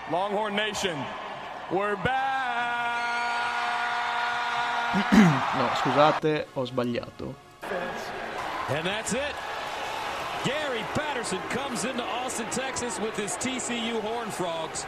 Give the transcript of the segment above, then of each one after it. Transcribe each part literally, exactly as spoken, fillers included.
Longhorn Nation, we're back! No, scusate, ho sbagliato. And that's it. Gary Patterson comes into Austin, Texas with his T C U Horned Frogs.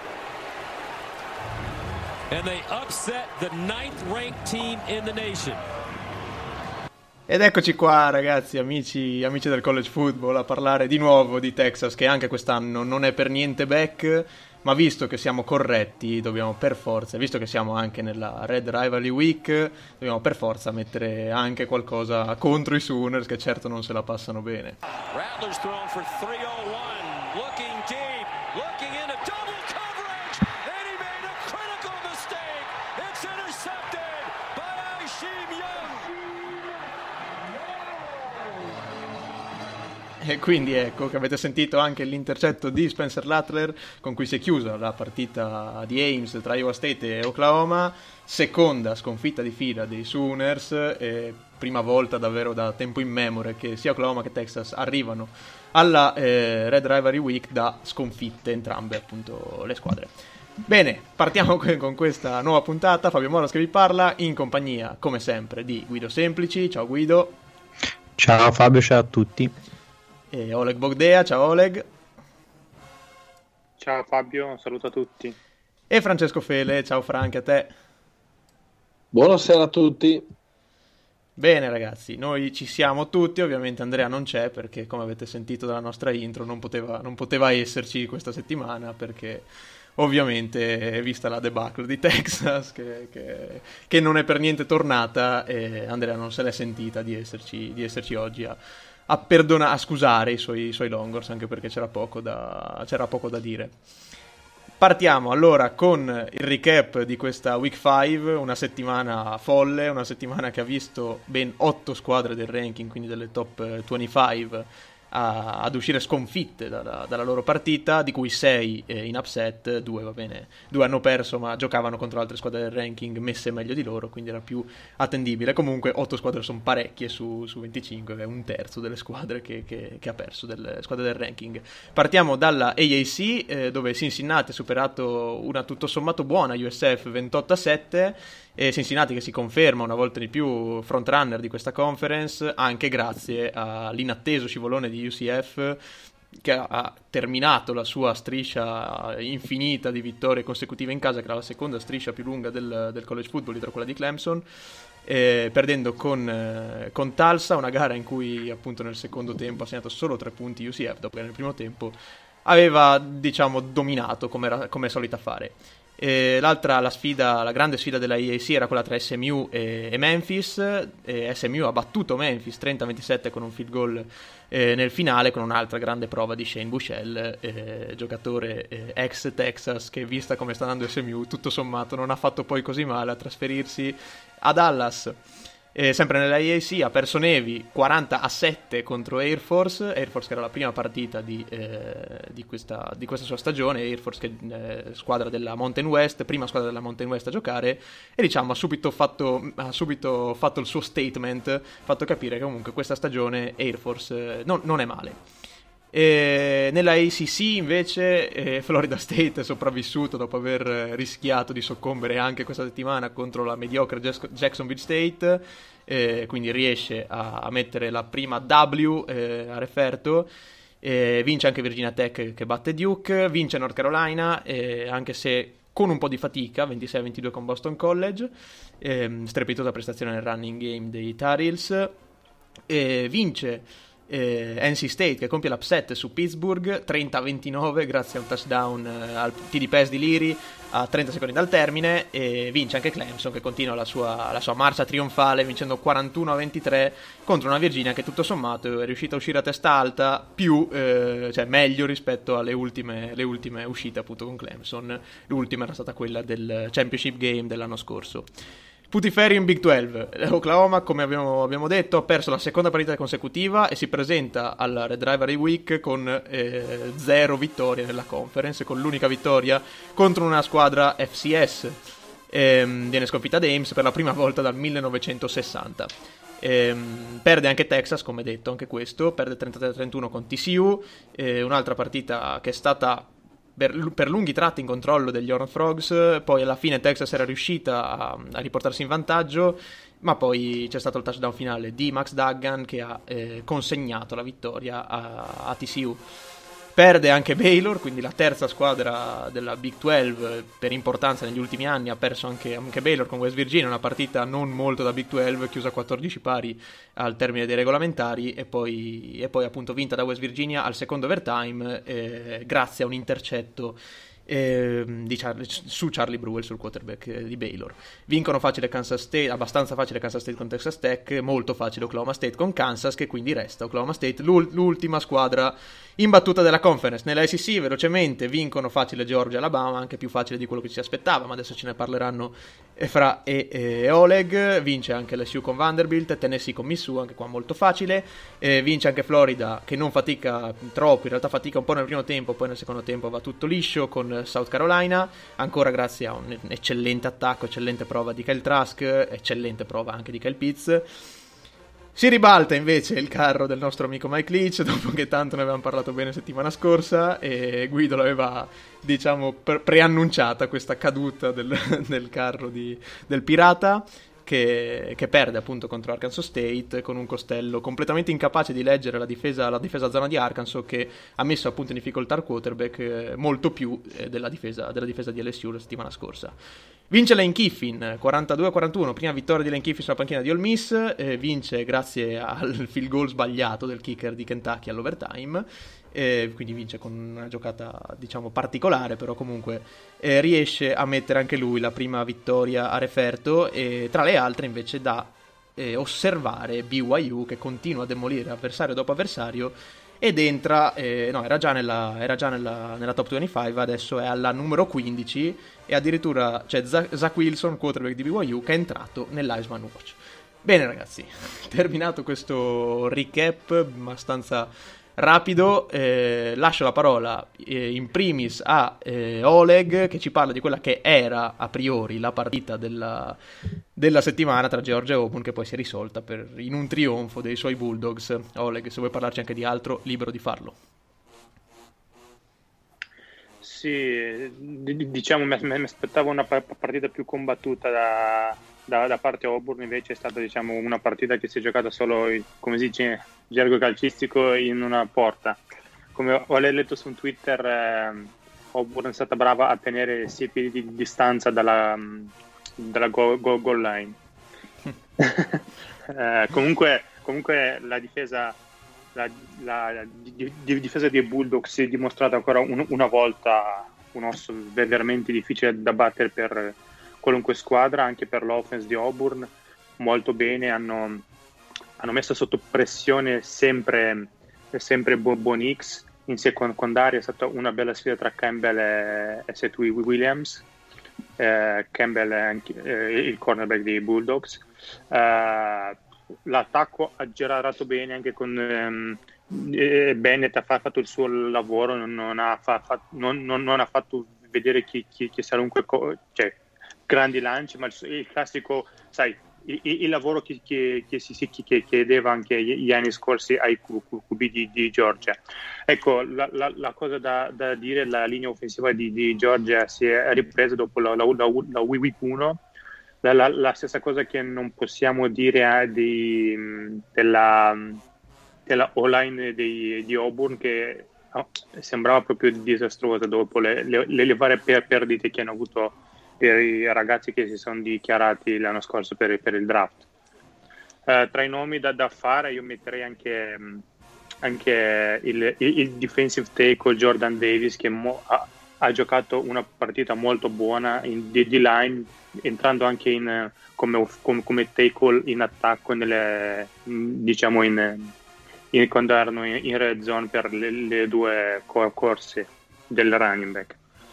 And they upset the ninth ranked team in the nation. Ed eccoci qua, ragazzi, amici, amici del college football, a parlare di nuovo di Texas, che anche quest'anno non è per niente back, ma visto che siamo corretti, dobbiamo per forza, visto che siamo anche nella Red Rivalry Week, dobbiamo per forza mettere anche qualcosa contro i Sooners, che certo non se la passano bene. Rattler's thrown for three oh one, looking deep, looking into double coverage, and he made a critical mistake. It's intercepted by Aisheem Young. E quindi ecco che avete sentito anche l'intercetto di Spencer Rattler con cui si è chiusa la partita di Ames tra Iowa State e Oklahoma, seconda sconfitta di fila dei Sooners, e prima volta davvero da tempo immemore che sia Oklahoma che Texas arrivano alla eh, Red Rivalry Week da sconfitte entrambe appunto le squadre. Bene, partiamo con questa nuova puntata. Fabio Moras che vi parla in compagnia come sempre di Guido Semplici. Ciao Guido. Ciao Fabio, ciao a tutti. E Oleg Bogdea, ciao Oleg. Ciao Fabio, un saluto a tutti. E Francesco Fele, ciao Frank, a te. Buonasera a tutti. Bene ragazzi, noi ci siamo tutti, ovviamente Andrea non c'è perché come avete sentito dalla nostra intro non poteva, non poteva esserci questa settimana perché ovviamente vista la debacle di Texas che, che, che non è per niente tornata, e Andrea non se l'è sentita di esserci, di esserci oggi a a perdonare, a scusare i suoi, i suoi Longhorns, anche perché c'era poco da, c'era poco da dire. Partiamo allora con il recap di questa Week cinque, una settimana folle, una settimana che ha visto ben otto squadre del ranking, quindi delle top venticinque, a, ad uscire sconfitte dalla, dalla loro partita, di cui sei eh, in upset, due va bene, due hanno perso ma giocavano contro altre squadre del ranking messe meglio di loro, quindi era più attendibile. Comunque otto squadre sono parecchie su, su venticinque, che è un terzo delle squadre che, che, che ha perso, delle squadre del ranking. Partiamo dalla A A C, eh, dove Cincinnati ha superato una tutto sommato buona U S F ventotto a sette, e Cincinnati che si conferma una volta di più frontrunner di questa conference, anche grazie all'inatteso scivolone di U C F, che ha terminato la sua striscia infinita di vittorie consecutive in casa, che era la seconda striscia più lunga del, del college football dietro quella di Clemson, eh, perdendo con, eh, con Tulsa, una gara in cui appunto nel secondo tempo ha segnato solo tre punti U C F, dopo che nel primo tempo aveva diciamo dominato come era, come è solita fare. E l'altra, la sfida, la grande sfida della A A C era quella tra S M U e, e Memphis, e S M U ha battuto Memphis trenta a ventisette con un field goal eh, nel finale, con un'altra grande prova di Shane Buechele, eh, giocatore eh, ex Texas, che vista come sta andando S M U tutto sommato non ha fatto poi così male a trasferirsi a Dallas. Eh, sempre nella A A C ha perso Navy quaranta a sette contro Air Force, Air Force che era la prima partita di, eh, di, questa, di questa sua stagione, Air Force che è eh, squadra della Mountain West, prima squadra della Mountain West a giocare, e diciamo ha subito fatto, ha subito fatto il suo statement, fatto capire che comunque questa stagione Air Force eh, non, non è male. E nella A C C invece eh, Florida State è sopravvissuto dopo aver rischiato di soccombere anche questa settimana contro la mediocre Jacksonville State, eh, quindi riesce a, a mettere la prima W eh, a referto, eh, vince anche Virginia Tech che batte Duke, vince North Carolina, eh, anche se con un po' di fatica, ventisei a ventidue con Boston College, eh, strepitosa prestazione nel running game dei Tar Heels, eh, vince Eh, N C State che compie l'upset su Pittsburgh trenta a ventinove grazie a un touchdown eh, al T D Pass di Leary a trenta secondi dal termine, e vince anche Clemson che continua la sua, la sua marcia trionfale vincendo quarantuno a ventitré contro una Virginia che tutto sommato è riuscita a uscire a testa alta, più eh, cioè meglio rispetto alle ultime, le ultime uscite appunto con Clemson. L'ultima era stata quella del Championship Game dell'anno scorso. Putiferio in Big dodici. Oklahoma, come abbiamo, abbiamo detto, ha perso la seconda partita consecutiva e si presenta alla Red Rivalry Week con eh, zero vittorie nella conference, con l'unica vittoria contro una squadra F C S. Ehm, viene sconfitta ad Ames per la prima volta dal millenovecentosessanta. Ehm, perde anche Texas, come detto, anche questo, perde trentatré a trentuno con T C U, eh, un'altra partita che è stata per, per lunghi tratti in controllo degli Horned Frogs, poi alla fine Texas era riuscita a, a riportarsi in vantaggio, ma poi c'è stato il touchdown finale di Max Duggan che ha eh, consegnato la vittoria a, a T C U. Perde anche Baylor, quindi la terza squadra della Big dodici per importanza negli ultimi anni. Ha perso anche, anche Baylor con West Virginia, una partita non molto da Big dodici, chiusa a quattordici pari al termine dei regolamentari, e poi, e poi appunto vinta da West Virginia al secondo overtime eh, grazie a un intercetto eh, di Charlie, su Charlie Brewer, sul quarterback eh, di Baylor. Vincono facile Kansas State, abbastanza facile Kansas State con Texas Tech, molto facile Oklahoma State con Kansas, che quindi resta Oklahoma State l'ul- l'ultima squadra imbattuta della conference. Nella S E C velocemente vincono facile Georgia e Alabama, anche più facile di quello che ci si aspettava, ma adesso ce ne parleranno Efra e, e Oleg. Vince anche L S U con Vanderbilt, Tennessee con Mizzou, anche qua molto facile. Eh, vince anche Florida, che non fatica troppo, in realtà fatica un po' nel primo tempo, poi nel secondo tempo va tutto liscio, con South Carolina, ancora grazie a un eccellente attacco, eccellente prova di Kyle Trask, eccellente prova anche di Kyle Pitts. Si ribalta invece il carro del nostro amico Mike Leach, dopo che tanto ne avevamo parlato bene settimana scorsa, e Guido l'aveva, diciamo, pre- preannunciata questa caduta del, del carro di, del pirata, che, che perde appunto contro Arkansas State con un Costello completamente incapace di leggere la difesa, la difesa zona di Arkansas, che ha messo appunto in difficoltà il quarterback eh, molto più eh, della, difesa, della difesa di L S U la settimana scorsa. Vince Lane Kiffin quarantadue a quarantuno, prima vittoria di Lane Kiffin sulla panchina di Ole Miss, eh, vince grazie al field goal sbagliato del kicker di Kentucky all'overtime, eh, quindi vince con una giocata diciamo particolare, però comunque eh, riesce a mettere anche lui la prima vittoria a referto, e tra le altre invece da eh, osservare B Y U che continua a demolire avversario dopo avversario ed entra, eh, no era già, nella, era già nella, nella top venticinque, adesso è alla numero quindici, e addirittura c'è Zach, Zach Wilson, quarterback di B Y U, che è entrato nell'Heisman Watch. Bene ragazzi, terminato questo recap abbastanza rapido, eh, lascio la parola eh, in primis a eh, Oleg, che ci parla di quella che era a priori la partita della, della settimana tra Georgia e Auburn, che poi si è risolta per, in un trionfo dei suoi Bulldogs. Oleg, se vuoi parlarci anche di altro, libero di farlo. Sì, diciamo mi, mi aspettavo una partita più combattuta da, da, da parte Auburn, invece è stata diciamo una partita che si è giocata solo, come si dice, gergo calcistico, in una porta. Come ho letto su Twitter, eh, Auburn è stata brava a tenere sei piedi di distanza dalla, dalla goal, goal, goal line. eh, comunque, comunque la difesa La, la, la di, di difesa dei Bulldogs si è dimostrata ancora un, una volta un osso veramente difficile da battere per qualunque squadra, anche per l'offense di Auburn. Molto bene, hanno, hanno messo sotto pressione sempre, sempre Bo Nix. In secondaria è stata una bella sfida tra Campbell e, e Seth Williams. eh, Campbell è anche, eh, il cornerback dei Bulldogs. eh, L'attacco ha girato bene anche con ehm, eh, Bennett, ha fatto il suo lavoro, non ha, fa, fa, non, non, non ha fatto vedere chi, chi, chi sarà un co- cioè, grandi lanci, ma il, il classico, sai, il, il lavoro che, che, che si che chiedeva anche gli anni scorsi ai Q B di, di Georgia. Ecco, la, la, la cosa da, da dire, la linea offensiva di, di Georgia si è ripresa dopo la, la, la, la Week uno. La, la, la stessa cosa che non possiamo dire eh, di, della, della O-line di, di Auburn, che oh, sembrava proprio disastrosa dopo le, le, le varie per perdite che hanno avuto per i ragazzi che si sono dichiarati l'anno scorso per, per il draft. Uh, tra i nomi da, da fare io metterei anche, anche il, il, il defensive tackle Jordan Davis, che mo, ha, ha giocato una partita molto buona in D-line, entrando anche in, come, come, come tackle in attacco nelle, diciamo in, in, quando erano in, in red zone per le, le due corse del running back.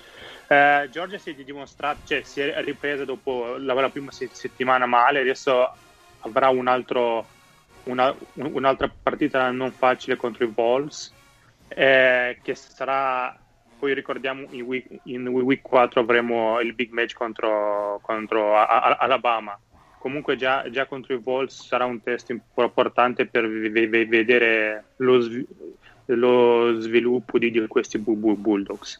Uh, Georgia si è dimostrata, cioè si è ripresa dopo la, la prima settimana male, adesso avrà un altro, una, un'altra partita non facile contro i Vols, eh, che sarà, poi ricordiamo in week, in week quattro avremo il big match contro, contro a, a, Alabama. Comunque già, già contro i Vols sarà un test importante per v- v- vedere lo, dello sviluppo di, di questi Bulldogs.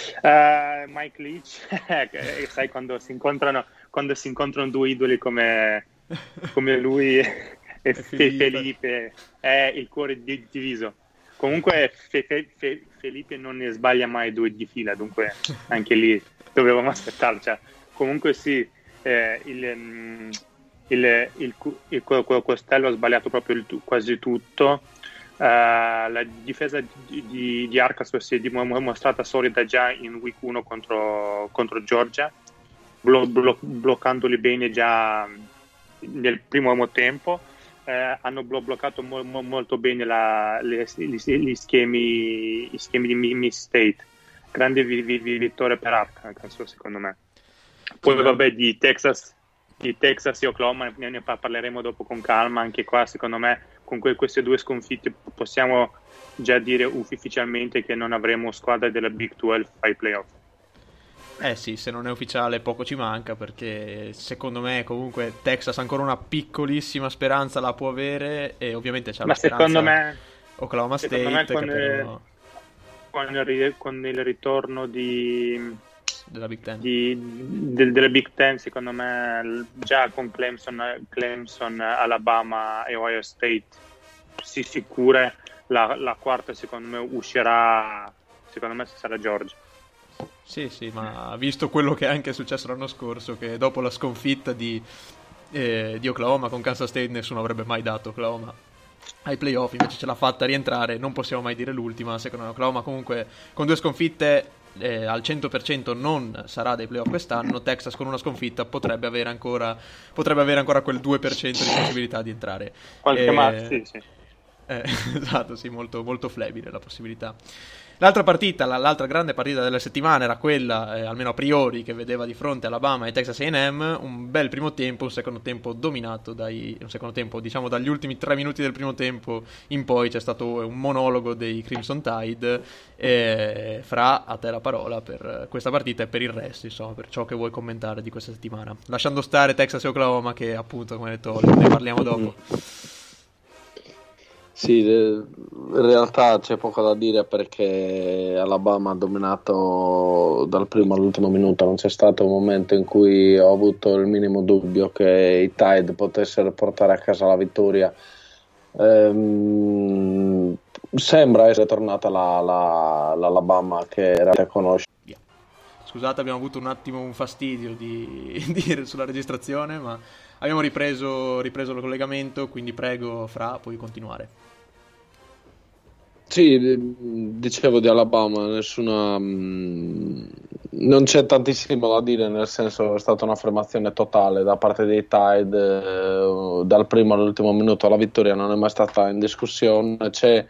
Uh, Mike Leach, sai, quando si incontrano quando si incontrano due idoli come, come lui e Felipe. Felipe, è il cuore diviso. Comunque Fe, Fe, Fe, Felipe non ne sbaglia mai due di fila, dunque anche lì dovevamo aspettarlo. Cioè, comunque sì, eh, il, il, il, il, il Costello ha sbagliato proprio il, quasi tutto. Uh, la difesa di, di, di Arkansas si è dimostrata solida già in week uno contro, contro Georgia, blo, blo, bloccandoli bene già nel primo tempo. Uh, hanno blo, bloccato mo, mo, molto bene la, le, gli, gli, schemi, gli schemi di Miss State. Grande vi, vi, vittoria per Arkansas, secondo me. Poi sì, vabbè, di Texas, di Texas e Oklahoma ne, ne parleremo dopo con calma. Anche qua, secondo me, con queste due sconfitte possiamo già dire ufficialmente che non avremo squadra della Big dodici ai playoff. Eh sì, se non è ufficiale poco ci manca, perché secondo me comunque Texas ancora una piccolissima speranza la può avere, e ovviamente c'ha Ma la speranza secondo me, Oklahoma State, secondo me con, che però... con, il, con il ritorno di della Big Ten, di, del, della Big Ten, secondo me già con Clemson, Clemson, Alabama e Ohio State si sicure la, la quarta, secondo me uscirà, secondo me sarà Georgia. Sì, sì, ma visto quello che è anche successo l'anno scorso, che dopo la sconfitta di, eh, di Oklahoma con Kansas State nessuno avrebbe mai dato Oklahoma ai playoff, invece ce l'ha fatta rientrare, non possiamo mai dire l'ultima. Secondo me Oklahoma comunque con due sconfitte eh, al cento per cento non sarà dei playoff quest'anno. Texas con una sconfitta potrebbe avere ancora potrebbe avere ancora quel due per cento di possibilità di entrare. Qualche eh, ma- sì, sì. Eh, esatto, sì, molto, molto flebile la possibilità. L'altra partita, l'altra grande partita della settimana era quella, eh, almeno a priori, che vedeva di fronte Alabama e Texas A and M. Un bel primo tempo, un secondo tempo dominato dai, un secondo tempo, diciamo dagli ultimi tre minuti del primo tempo in poi c'è stato un monologo dei Crimson Tide. E Fra, a te la parola per questa partita e per il resto, insomma, per ciò che vuoi commentare di questa settimana, lasciando stare Texas e Oklahoma, che appunto, come detto, ne parliamo dopo. Sì, in realtà c'è poco da dire, perché Alabama ha dominato dal primo all'ultimo minuto. Non c'è stato un momento in cui ho avuto il minimo dubbio che i Tide potessero portare a casa la vittoria. Ehm, sembra essere tornata la, la, l'Alabama che era da conoscere. Scusate, abbiamo avuto un attimo un fastidio di, di, sulla registrazione, ma abbiamo ripreso, ripreso il collegamento, quindi prego Fra, puoi continuare. Sì, dicevo di Alabama, nessuna, non c'è tantissimo da dire, nel senso è stata un'affermazione totale da parte dei Tide, eh, dal primo all'ultimo minuto la vittoria non è mai stata in discussione. C'è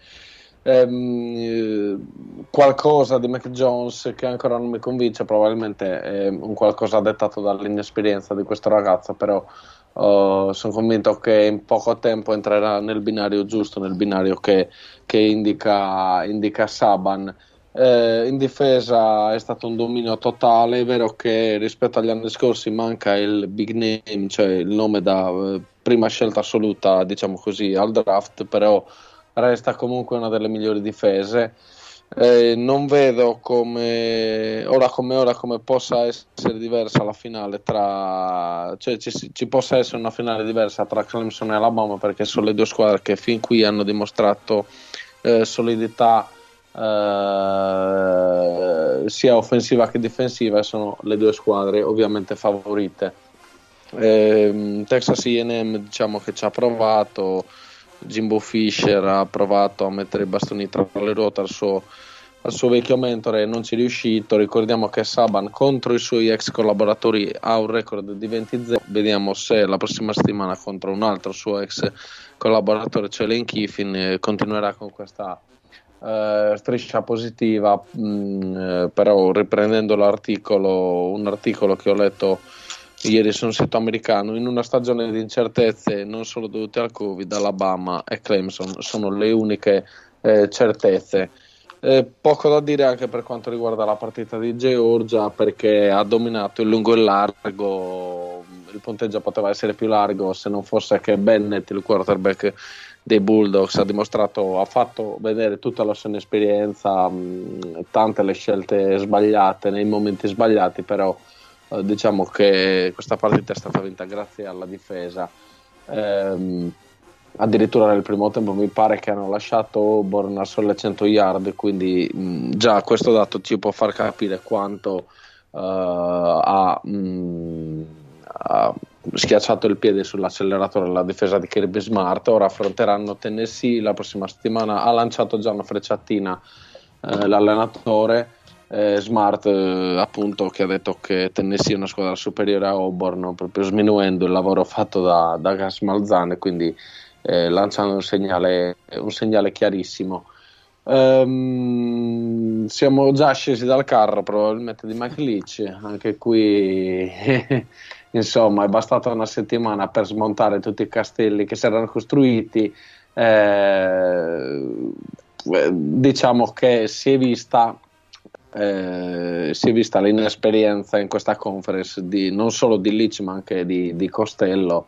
ehm, qualcosa di Mac Jones che ancora non mi convince, probabilmente è un qualcosa dettato dall'inesperienza di questo ragazzo, però Uh, sono convinto che in poco tempo entrerà nel binario giusto, nel binario che, che indica, indica Saban. Eh, in difesa è stato un dominio totale. È vero che rispetto agli anni scorsi manca il big name, cioè il nome da eh, prima scelta assoluta, diciamo così, al draft, però resta comunque una delle migliori difese. Eh, non vedo come ora come ora come possa essere diversa la finale tra cioè ci, ci possa essere una finale diversa tra Clemson e Alabama, perché sono le due squadre che fin qui hanno dimostrato eh, solidità eh, sia offensiva che difensiva, e sono le due squadre ovviamente favorite. eh, Texas A and M diciamo che ci ha provato. Jimbo Fisher ha provato a mettere i bastoni tra le ruote al suo, al suo vecchio mentore, non ci è riuscito. Ricordiamo che Saban contro i suoi ex collaboratori ha un record di venti zero. Vediamo se la prossima settimana contro un altro suo ex collaboratore, cioè Lane Kiffin, continuerà con questa uh, striscia positiva. Mm, però riprendendo l'articolo, un articolo che ho letto ieri su un sito americano, in una stagione di incertezze non solo dovute al Covid, Alabama e Clemson sono le uniche eh, certezze. Eh, poco da dire anche per quanto riguarda la partita di Georgia, perché ha dominato il lungo e il largo. Il punteggio poteva essere più largo se non fosse che Bennett, il quarterback dei Bulldogs, ha dimostrato, ha fatto vedere tutta la sua esperienza, mh, tante le scelte sbagliate nei momenti sbagliati, però eh, diciamo che questa partita è stata vinta grazie alla difesa. Ehm, addirittura nel primo tempo mi pare che hanno lasciato Auburn a sole cento yard, quindi mh, già questo dato ci può far capire quanto uh, ha, mh, ha schiacciato il piede sull'acceleratore la difesa di Kirby Smart. Ora affronteranno Tennessee la prossima settimana. Ha lanciato già una frecciatina eh, l'allenatore eh, Smart, eh, appunto, che ha detto che Tennessee è una squadra superiore a Auburn, proprio sminuendo il lavoro fatto da, da Gus Malzahn, quindi eh, lanciando un segnale, un segnale chiarissimo. Um, siamo già scesi dal carro probabilmente di Mike Leach, anche qui insomma è bastata una settimana per smontare tutti i castelli che si erano costruiti. Eh, diciamo che si è vista eh, si è vista l'inesperienza in questa conference di, non solo di Leach ma anche di, di Costello,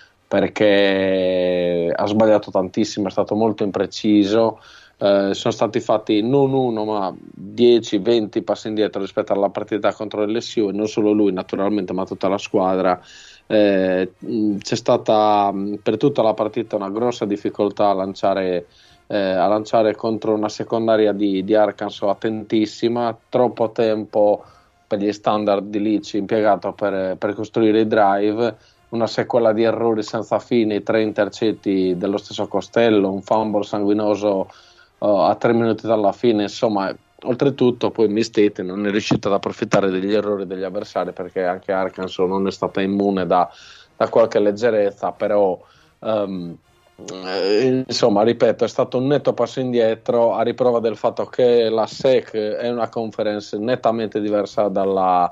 perché ha sbagliato tantissimo, è stato molto impreciso. Eh, sono stati fatti non uno ma dieci venti passi indietro rispetto alla partita contro l'L S U, e non solo lui naturalmente ma tutta la squadra. Eh, c'è stata per tutta la partita una grossa difficoltà a lanciare, eh, a lanciare contro una secondaria di, di Arkansas attentissima, troppo tempo per gli standard di Leach impiegato per, per costruire i drive, una sequela di errori senza fine, tre intercetti dello stesso Costello, un fumble sanguinoso uh, a tre minuti dalla fine. Insomma, oltretutto poi Miss-State non è riuscita ad approfittare degli errori degli avversari, perché anche Arkansas non è stata immune da, da qualche leggerezza, però um, eh, insomma, ripeto, è stato un netto passo indietro, a riprova del fatto che la S E C è una conference nettamente diversa dalla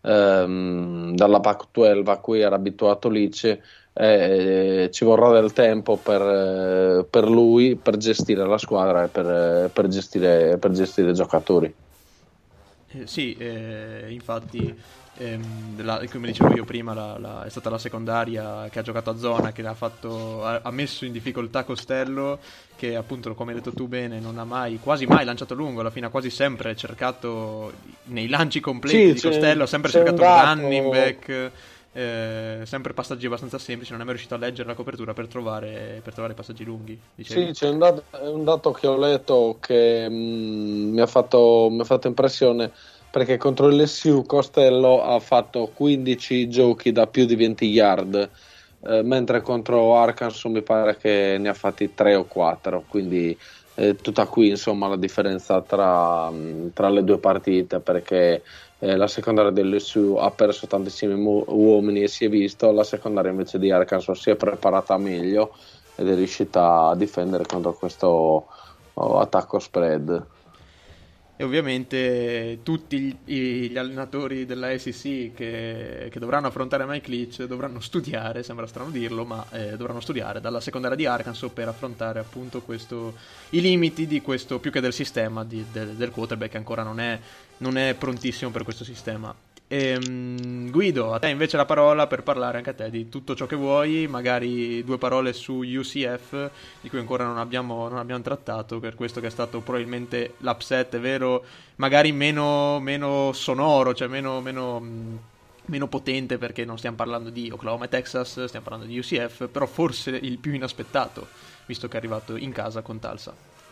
Um, dalla Pac dodici a cui era abituato Leach. Eh, ci vorrà del tempo per, eh, per lui per gestire la squadra e per, per, gestire, per gestire i giocatori. Eh, sì, eh, infatti ehm, la, come dicevo io prima la, la, è stata la secondaria che ha giocato a zona che ha, fatto, ha, ha messo in difficoltà Costello, che appunto, come hai detto tu bene, non ha mai, quasi mai lanciato lungo, alla fine ha quasi sempre cercato nei lanci completi sì, di Costello, ha sempre cercato il running back, eh, sempre passaggi abbastanza semplici, non è mai riuscito a leggere la copertura per trovare, per trovare passaggi lunghi. Dicevi? Sì, c'è un dato, un dato che ho letto che mh, mi ha fatto, mi ha fatto impressione, perché contro l'L S U Costello ha fatto quindici giochi da più di venti yard, eh, mentre contro Arkansas mi pare che ne ha fatti tre o quattro, quindi eh, tutta qui insomma la differenza tra, tra le due partite, perché eh, la secondaria dell'L S U ha perso tantissimi mu- uomini e si è visto, la secondaria invece di Arkansas si è preparata meglio ed è riuscita a difendere contro questo oh, attacco spread. E ovviamente tutti gli, gli allenatori della S E C che, che dovranno affrontare Mike Leach dovranno studiare, sembra strano dirlo, ma eh, dovranno studiare dalla secondaria di Arkansas per affrontare appunto questo, i limiti di questo, più che del sistema di, del, del quarterback, che ancora non è, non è prontissimo per questo sistema. E, um, Guido, a te invece la parola per parlare anche a te di tutto ciò che vuoi, magari due parole su U C F di cui ancora non abbiamo, non abbiamo trattato, per questo che è stato probabilmente l'upset, è vero, magari meno, meno sonoro, cioè meno, meno, meno potente, perché non stiamo parlando di Oklahoma e Texas, stiamo parlando di U C F, però forse il più inaspettato, visto che è arrivato in casa con Tulsa.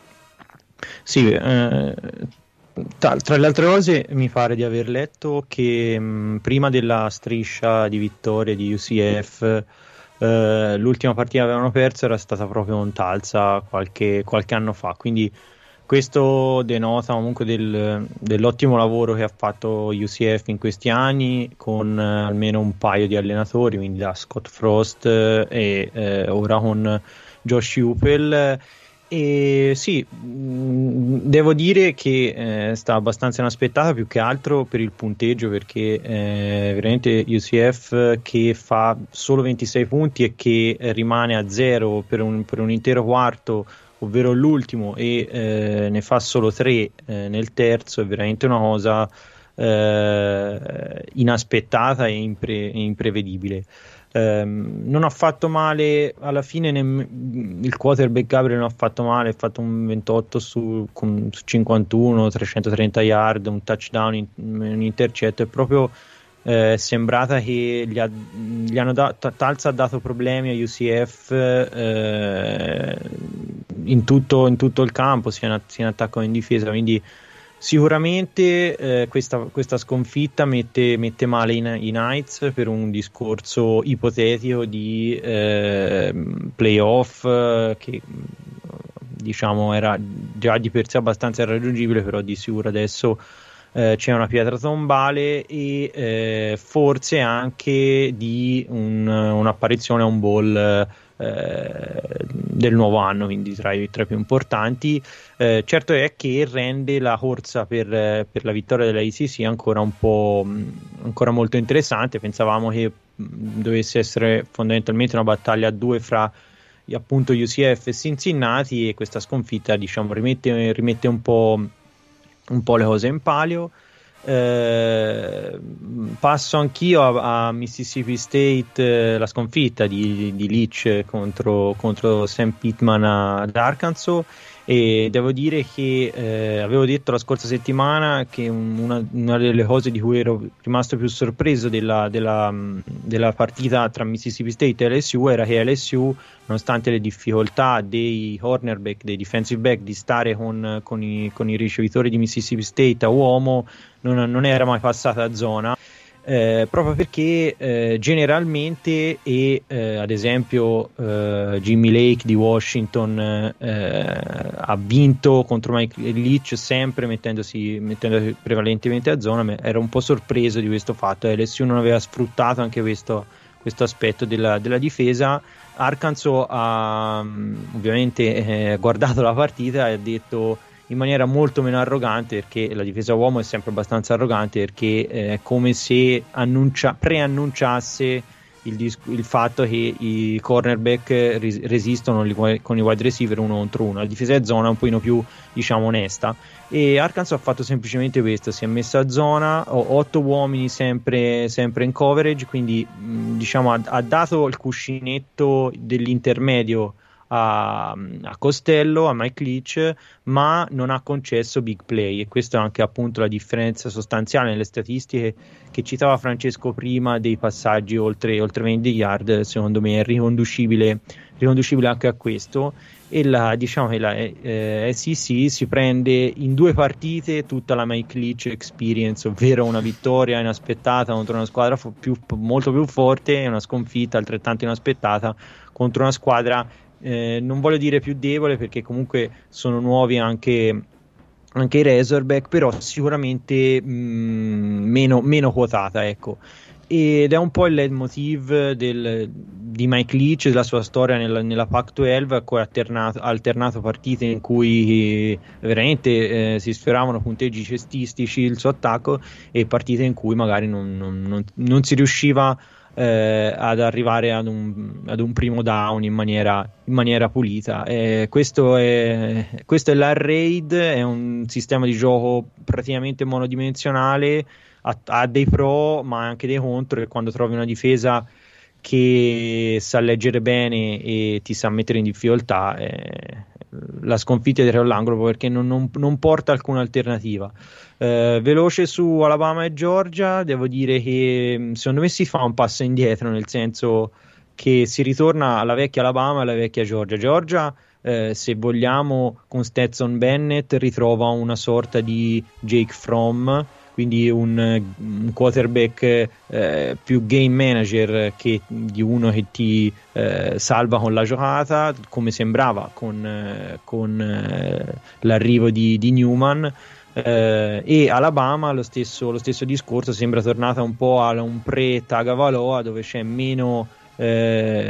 Sì, eh... Tra, tra le altre cose mi pare di aver letto che mh, prima della striscia di vittorie di U C F eh, l'ultima partita che avevano perso era stata proprio con Tulsa qualche, qualche anno fa, quindi questo denota comunque del, dell'ottimo lavoro che ha fatto U C F in questi anni, con eh, almeno un paio di allenatori, quindi da Scott Frost eh, e eh, ora con Josh Heupel. E sì, mh, devo dire che eh, sta abbastanza inaspettata, più che altro per il punteggio, perché eh, veramente U C F che fa solo ventisei punti e che eh, rimane a zero per un, per un intero quarto, ovvero l'ultimo, e eh, ne fa solo tre eh, nel terzo, è veramente una cosa eh, inaspettata e, impre- e imprevedibile. ehm, non ha fatto male alla fine, nemm- il quarterback Gabriel non ha fatto male, ha fatto un ventotto su, con, su cinquantuno, trecentotrenta yard, un touchdown, in, un intercetto. È proprio eh, è sembrata che gli, ha, gli hanno dato, Tulsa ha dato problemi a U C F eh, in, tutto, in tutto il campo, sia in, sia in attacco che in difesa, quindi sicuramente eh, questa, questa sconfitta mette, mette male i, i Knights per un discorso ipotetico di eh, playoff eh, che diciamo era già di per sé abbastanza irraggiungibile, però di sicuro adesso eh, c'è una pietra tombale e eh, forse anche di un, un'apparizione a un bowl eh, del nuovo anno, quindi tra i, tra i più importanti. Eh, certo è che rende la corsa per, per la vittoria della A C C ancora un po' ancora molto interessante. Pensavamo che dovesse essere fondamentalmente una battaglia a due fra appunto U C F e Cincinnati, e questa sconfitta diciamo rimette, rimette un po' un po' le cose in palio. Eh, passo anch'io a, a Mississippi State, eh, la sconfitta di, di Leach contro, contro Sam Pittman ad Arkansas, e devo dire che eh, avevo detto la scorsa settimana che una, una delle cose di cui ero rimasto più sorpreso della, della, della partita tra Mississippi State e L S U era che L S U, nonostante le difficoltà dei cornerback, dei defensive back di stare con, con, i, con i ricevitori di Mississippi State a uomo, non, non era mai passata a zona. Eh, proprio perché eh, generalmente e eh, ad esempio eh, Jimmy Lake di Washington eh, ha vinto contro Mike Leach sempre mettendosi, mettendosi prevalentemente a zona. Ero un po' sorpreso di questo fatto, L S U non aveva sfruttato anche questo, questo aspetto della, della difesa. Arkansas ha ovviamente eh, guardato la partita e ha detto in maniera molto meno arrogante, perché la difesa uomo è sempre abbastanza arrogante, perché è eh, come se annuncia, preannunciasse il, dis- il fatto che i cornerback ris- resistono li- con i wide receiver uno contro uno. La difesa è zona un pochino più diciamo onesta, e Arkansas ha fatto semplicemente questo, si è messa a zona, otto uomini sempre, sempre in coverage, quindi mh, diciamo ha, ha dato il cuscinetto dell'intermedio A, a Costello, a Mike Leach, ma non ha concesso big play, e questa è anche appunto la differenza sostanziale nelle statistiche che citava Francesco prima dei passaggi oltre, oltre venti yard. Secondo me è riconducibile, riconducibile anche a questo, e la, diciamo che la eh, S E C si prende in due partite tutta la Mike Leach experience, ovvero una vittoria inaspettata contro una squadra fo- più, molto più forte, e una sconfitta altrettanto inaspettata contro una squadra Eh, non voglio dire più debole, perché comunque sono nuovi anche, anche i Razorback, però sicuramente mh, meno, meno quotata, ecco. Ed è un po' il leitmotiv del, di Mike Leach, della sua storia nella, nella Pac dodici, ha alternato, alternato partite in cui veramente eh, si sfioravano punteggi cestistici il suo attacco, e partite in cui magari non, non, non, non si riusciva Eh, ad arrivare ad un, ad un primo down in maniera, in maniera pulita. Eh, questo è, questo è l'Air Raid, è un sistema di gioco praticamente monodimensionale, ha, ha dei pro ma anche dei contro, e quando trovi una difesa che sa leggere bene e ti sa mettere in difficoltà, eh, la sconfitta è dietro all'angolo, perché non, non, non porta alcuna alternativa. Eh, veloce su Alabama e Georgia, devo dire che secondo me si fa un passo indietro, nel senso che si ritorna alla vecchia Alabama e alla vecchia Georgia. Georgia, eh, se vogliamo, con Stetson Bennett ritrova una sorta di Jake Fromm, quindi un, un quarterback eh, più game manager che di uno che ti eh, salva con la giocata, come sembrava con, eh, con eh, l'arrivo di, di Newman. Eh, e Alabama lo stesso, lo stesso discorso, sembra tornata un po' a un pre-Tagovailoa, dove c'è meno eh,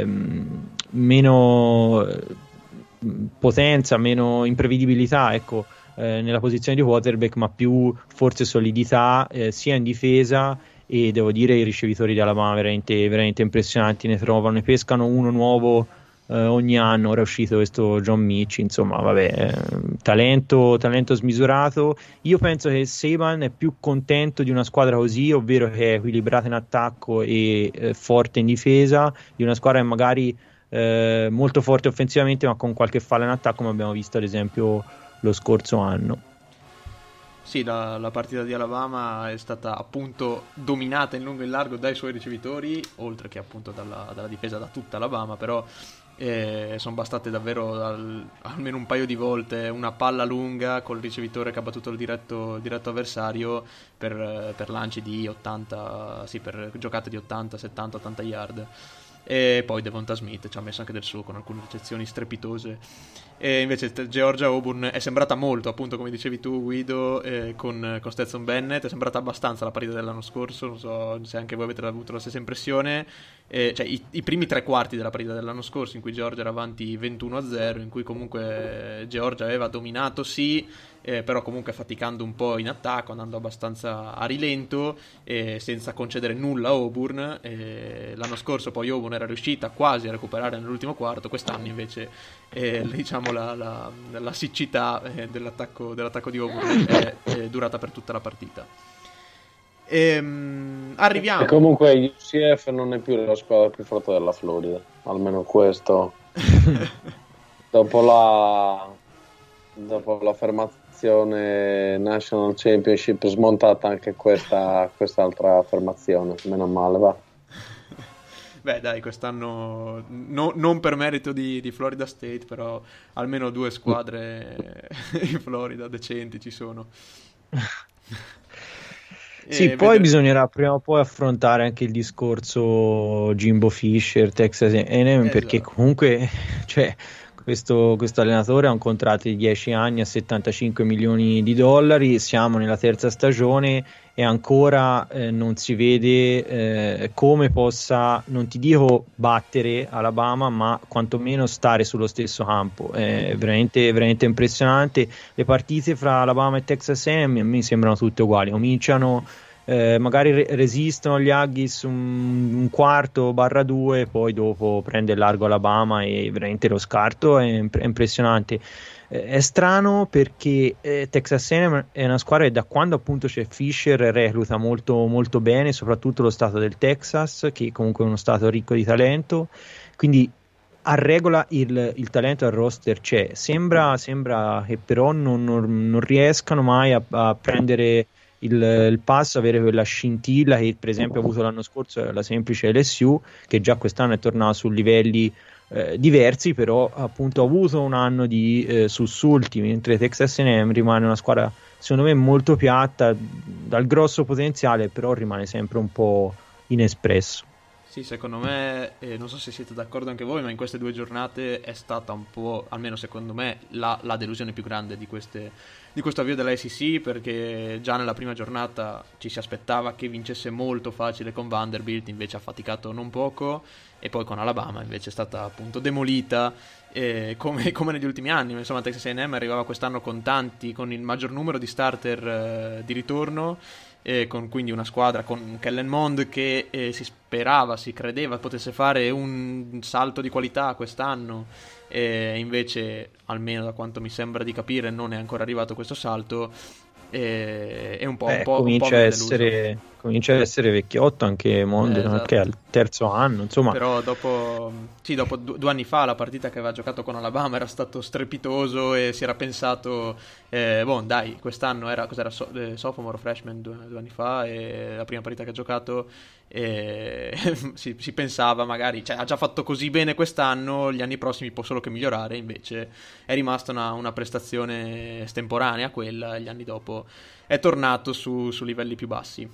meno potenza, meno imprevedibilità, ecco, eh, nella posizione di quarterback, ma più forse solidità eh, sia in difesa. E devo dire i ricevitori di Alabama veramente, veramente impressionanti, ne trovano, ne pescano uno nuovo eh, ogni anno. Ora è uscito questo John Mitch, insomma vabbè, eh, talento, talento smisurato. Io penso che Saban è più contento di una squadra così, ovvero che è equilibrata in attacco e eh, forte in difesa, di una squadra che magari eh, molto forte offensivamente ma con qualche falla in attacco, come abbiamo visto ad esempio lo scorso anno. Sì, la, la partita di Alabama è stata appunto dominata in lungo e in largo dai suoi ricevitori, oltre che appunto dalla, dalla difesa da tutta Alabama, però eh, sono bastate davvero al, almeno un paio di volte una palla lunga col ricevitore che ha battuto il diretto, il diretto avversario per, per lanci di ottanta, sì, per giocate di ottanta, settanta, ottanta yard. E poi Devonta Smith ci ha messo anche del suo con alcune ricezioni strepitose. E invece Georgia Auburn è sembrata molto, appunto come dicevi tu Guido, eh, con, con Stetson Bennett, è sembrata abbastanza la partita dell'anno scorso, non so se anche voi avete avuto la stessa impressione, eh, cioè i, i primi tre quarti della partita dell'anno scorso in cui Georgia era avanti ventuno a zero, in cui comunque Georgia aveva dominato sì, eh, però comunque faticando un po' in attacco, andando abbastanza a rilento, eh, senza concedere nulla a Auburn. Eh, l'anno scorso poi Auburn era riuscita quasi a recuperare nell'ultimo quarto, quest'anno invece eh, diciamo la, la, la siccità eh, dell'attacco, dell'attacco di Auburn è, è durata per tutta la partita. Ehm, arriviamo. E comunque U C F non è più la squadra più forte della Florida, almeno questo dopo la dopo l'affermazione National Championship smontata anche questa quest'altra affermazione, meno male, va. Beh dai, quest'anno no, non per merito di, di Florida State, però almeno due squadre in Florida decenti ci sono. Sì, E poi vedere... bisognerà prima o poi affrontare anche il discorso Jimbo Fisher, Texas A and M, Esatto. Perché comunque cioè, questo, questo allenatore ha un contratto di dieci anni a settantacinque milioni di dollari, siamo nella terza stagione e ancora eh, non si vede eh, come possa, non ti dico battere Alabama, ma quantomeno stare sullo stesso campo. È veramente, veramente impressionante. Le partite fra Alabama e Texas A and M a me sembrano tutte uguali, cominciano eh, magari re- resistono gli Aggies un, un quarto barra due, poi dopo prende il largo Alabama e veramente lo scarto è, imp- è impressionante. È strano perché eh, Texas A and M è una squadra che da quando appunto c'è Fisher recluta molto, molto bene, soprattutto lo stato del Texas, che comunque è uno stato ricco di talento, quindi a regola il, il talento al roster c'è. Sembra, sembra che però non, non, non riescano mai a, a prendere il, il passo, avere quella scintilla che per esempio ha avuto l'anno scorso la semplice L S U, che già quest'anno è tornato su livelli Eh, diversi, però appunto ha avuto un anno di eh, sussulti, mentre Texas A and M rimane una squadra secondo me molto piatta, dal grosso potenziale, però rimane sempre un po' inespresso. Sì, secondo me, eh, non so se siete d'accordo anche voi, ma in queste due giornate è stata un po', almeno secondo me, la, la delusione più grande di, queste, di questo avvio della S E C, perché già nella prima giornata ci si aspettava che vincesse molto facile con Vanderbilt, invece ha faticato non poco, e poi con Alabama invece è stata appunto demolita, eh, come, come negli ultimi anni. Insomma, Texas A and M arrivava quest'anno con tanti, con il maggior numero di starter eh, di ritorno, eh, con quindi una squadra con Kellen Mond che eh, si sperava, si credeva potesse fare un salto di qualità quest'anno, e invece, almeno da quanto mi sembra di capire, non è ancora arrivato questo salto. E, e un po', eh, un po', comincia, un po' a essere, comincia a essere vecchiotto anche Mond, eh, esatto. Che è al terzo anno, insomma. Però dopo, sì, dopo due, due anni fa la partita che aveva giocato con Alabama era stato strepitoso e si era pensato eh, boh dai, quest'anno era, cos'era, so, eh, sophomore o freshman due, due anni fa, e la prima partita che ha giocato e si, si pensava magari, cioè, ha già fatto così bene quest'anno, gli anni prossimi può solo che migliorare, invece è rimasta una, una prestazione estemporanea quella, e gli anni dopo è tornato su, su livelli più bassi.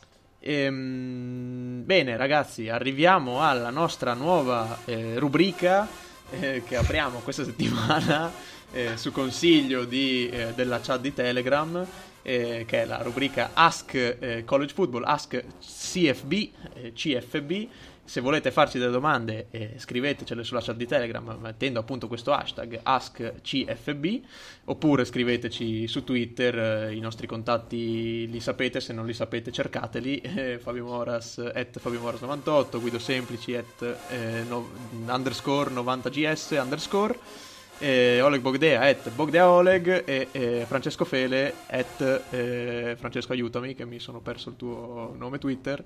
Ehm, bene ragazzi, arriviamo alla nostra nuova eh, rubrica eh, che apriamo questa settimana eh, su consiglio di, eh, della chat di Telegram, eh, che è la rubrica Ask eh, College Football, Ask C F B, eh, C F B. Se volete farci delle domande, eh, scrivetecele sulla chat di Telegram mettendo appunto questo hashtag Ask C F B, oppure scriveteci su Twitter, eh, i nostri contatti li sapete, se non li sapete cercateli, eh, Fabio Moras at Fabio Moras novantotto, Guido Semplici at eh, no, underscore novanta G S underscore, eh, Oleg Bogdea at Bogdea Oleg e eh, Francesco Fele at eh, Francesco aiutami che mi sono perso il tuo nome Twitter.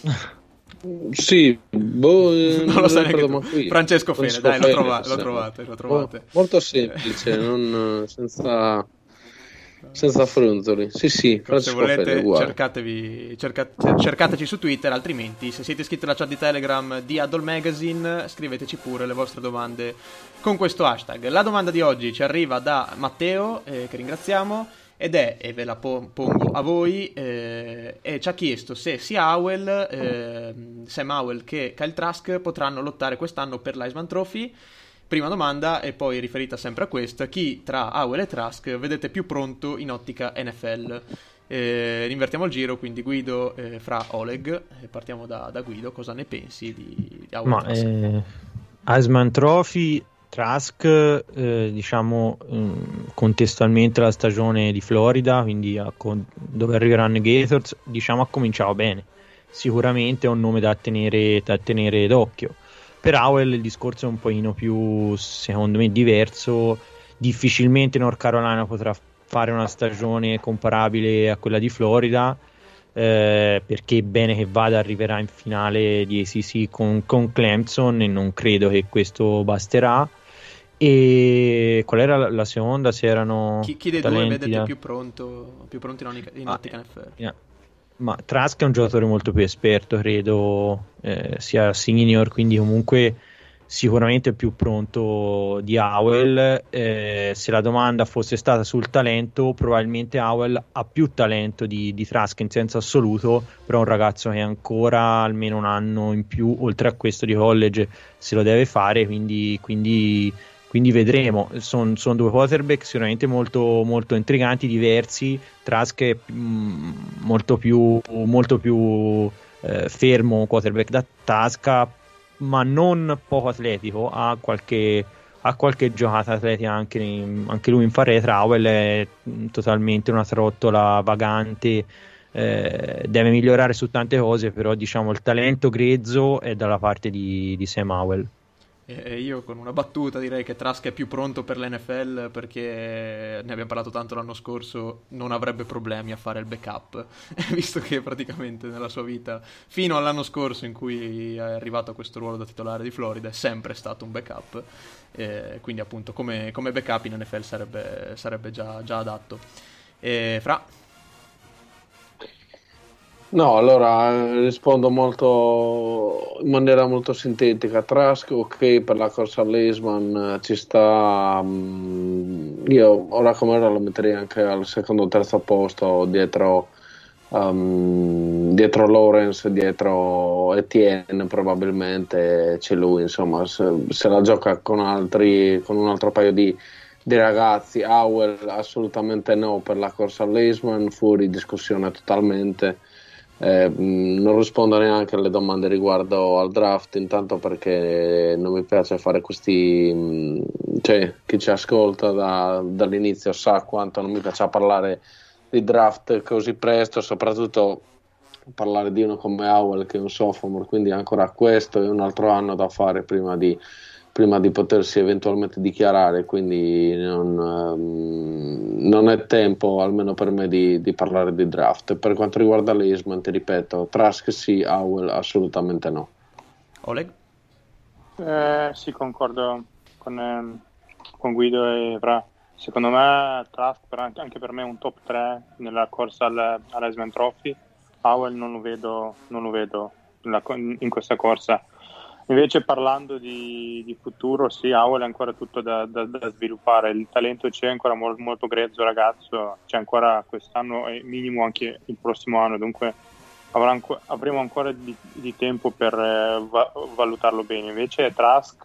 Sì, boh, non lo sai neanche tu. Qui. Francesco Fene, dai, Fene, lo, trova- lo trovate, lo trovate. Oh, molto semplice, non, senza, senza fronzoli. Sì, sì, se Francesco volete Fene, cercatevi, cercate, cercateci su Twitter, altrimenti se siete iscritti alla chat di Telegram di Adol Magazine scriveteci pure le vostre domande con questo hashtag. La domanda di oggi ci arriva da Matteo, eh, che ringraziamo, ed è, e ve la po- pongo a voi, eh, e ci ha chiesto se sia Howell, eh, Sam Howell che Kyle Trask potranno lottare quest'anno per l'Heisman Trophy. Prima domanda, e poi riferita sempre a questa: chi tra Howell e Trask vedete più pronto in ottica N F L? Eh, invertiamo il giro, quindi Guido, eh, Fra, Oleg, eh, partiamo da, da Guido. Cosa ne pensi di, di Howell? Ma Trask? eh, Heisman Trophy, Trask, eh, diciamo eh, contestualmente la stagione di Florida, quindi a con- dove arriveranno i Gators, diciamo ha cominciato bene, sicuramente è un nome da tenere, da tenere d'occhio. Per Howell il discorso è un pochino più, secondo me, diverso. Difficilmente North Carolina potrà fare una stagione comparabile a quella di Florida, eh, perché bene che vada arriverà in finale di A C C con, con Clemson e non credo che questo basterà. E qual era la, la seconda? Se erano chi, chi dei due talenti vedete da... più pronto, più pronto in, onica, in Ah, ottica N F L? yeah. Ma Trask è un giocatore molto più esperto, credo, eh, sia senior, quindi comunque sicuramente più pronto di Howell. Eh, se la domanda fosse stata sul talento, probabilmente Howell ha più talento di, di Trask in senso assoluto, però è un ragazzo che ancora almeno un anno in più, oltre a questo di college, se lo deve fare, quindi... quindi Quindi vedremo, sono son due quarterback sicuramente molto, molto intriganti, diversi. Trask è mh, molto più, molto più eh, fermo, quarterback da tasca, ma non poco atletico, ha qualche, ha qualche giocata atletica anche, in, anche lui in faretra. Howell è mh, totalmente una trottola vagante, eh, deve migliorare su tante cose, però diciamo il talento grezzo è dalla parte di, di Sam Howell. E io con una battuta direi che Trask è più pronto per l'N F L perché ne abbiamo parlato tanto l'anno scorso, non avrebbe problemi a fare il backup, visto che praticamente nella sua vita, fino all'anno scorso in cui è arrivato a questo ruolo da titolare di Florida, è sempre stato un backup, e quindi appunto come, come backup in N F L sarebbe, sarebbe già, già adatto. E Fra? No, allora rispondo molto in maniera molto sintetica. Trask, ok, per la corsa all'Heisman ci sta. um, io ora come ora lo metterei anche al secondo o terzo posto dietro um, dietro Lawrence, dietro Etienne, probabilmente c'è lui, insomma, se, se la gioca con altri, con un altro paio di di ragazzi. Howell assolutamente no per la corsa all'Heisman, fuori discussione totalmente. Eh, non rispondo neanche alle domande riguardo al draft, intanto perché non mi piace fare questi, cioè chi ci ascolta da, dall'inizio sa quanto non mi piace parlare di draft così presto, soprattutto parlare di uno come Howell che è un sophomore, quindi ancora questo e un altro anno da fare prima di prima di potersi eventualmente dichiarare, quindi non, um, non è tempo, almeno per me, di, di parlare di draft. Per quanto riguarda l'Heisman, ti ripeto, Trask sì, Howell assolutamente no. Oleg? Eh, sì, concordo con, eh, con Guido e Fra. Secondo me Trask per, anche per me è un top tre nella corsa al, all'Heisman Trophy. Howell non lo vedo, non lo vedo nella, in questa corsa. Invece parlando di, di futuro, sì, Howell è ancora tutto da, da, da sviluppare, il talento c'è, ancora molto, molto grezzo ragazzo, c'è ancora quest'anno e minimo anche il prossimo anno, dunque avrà anco, avremo ancora di, di tempo per eh, va, valutarlo bene. Invece Trask,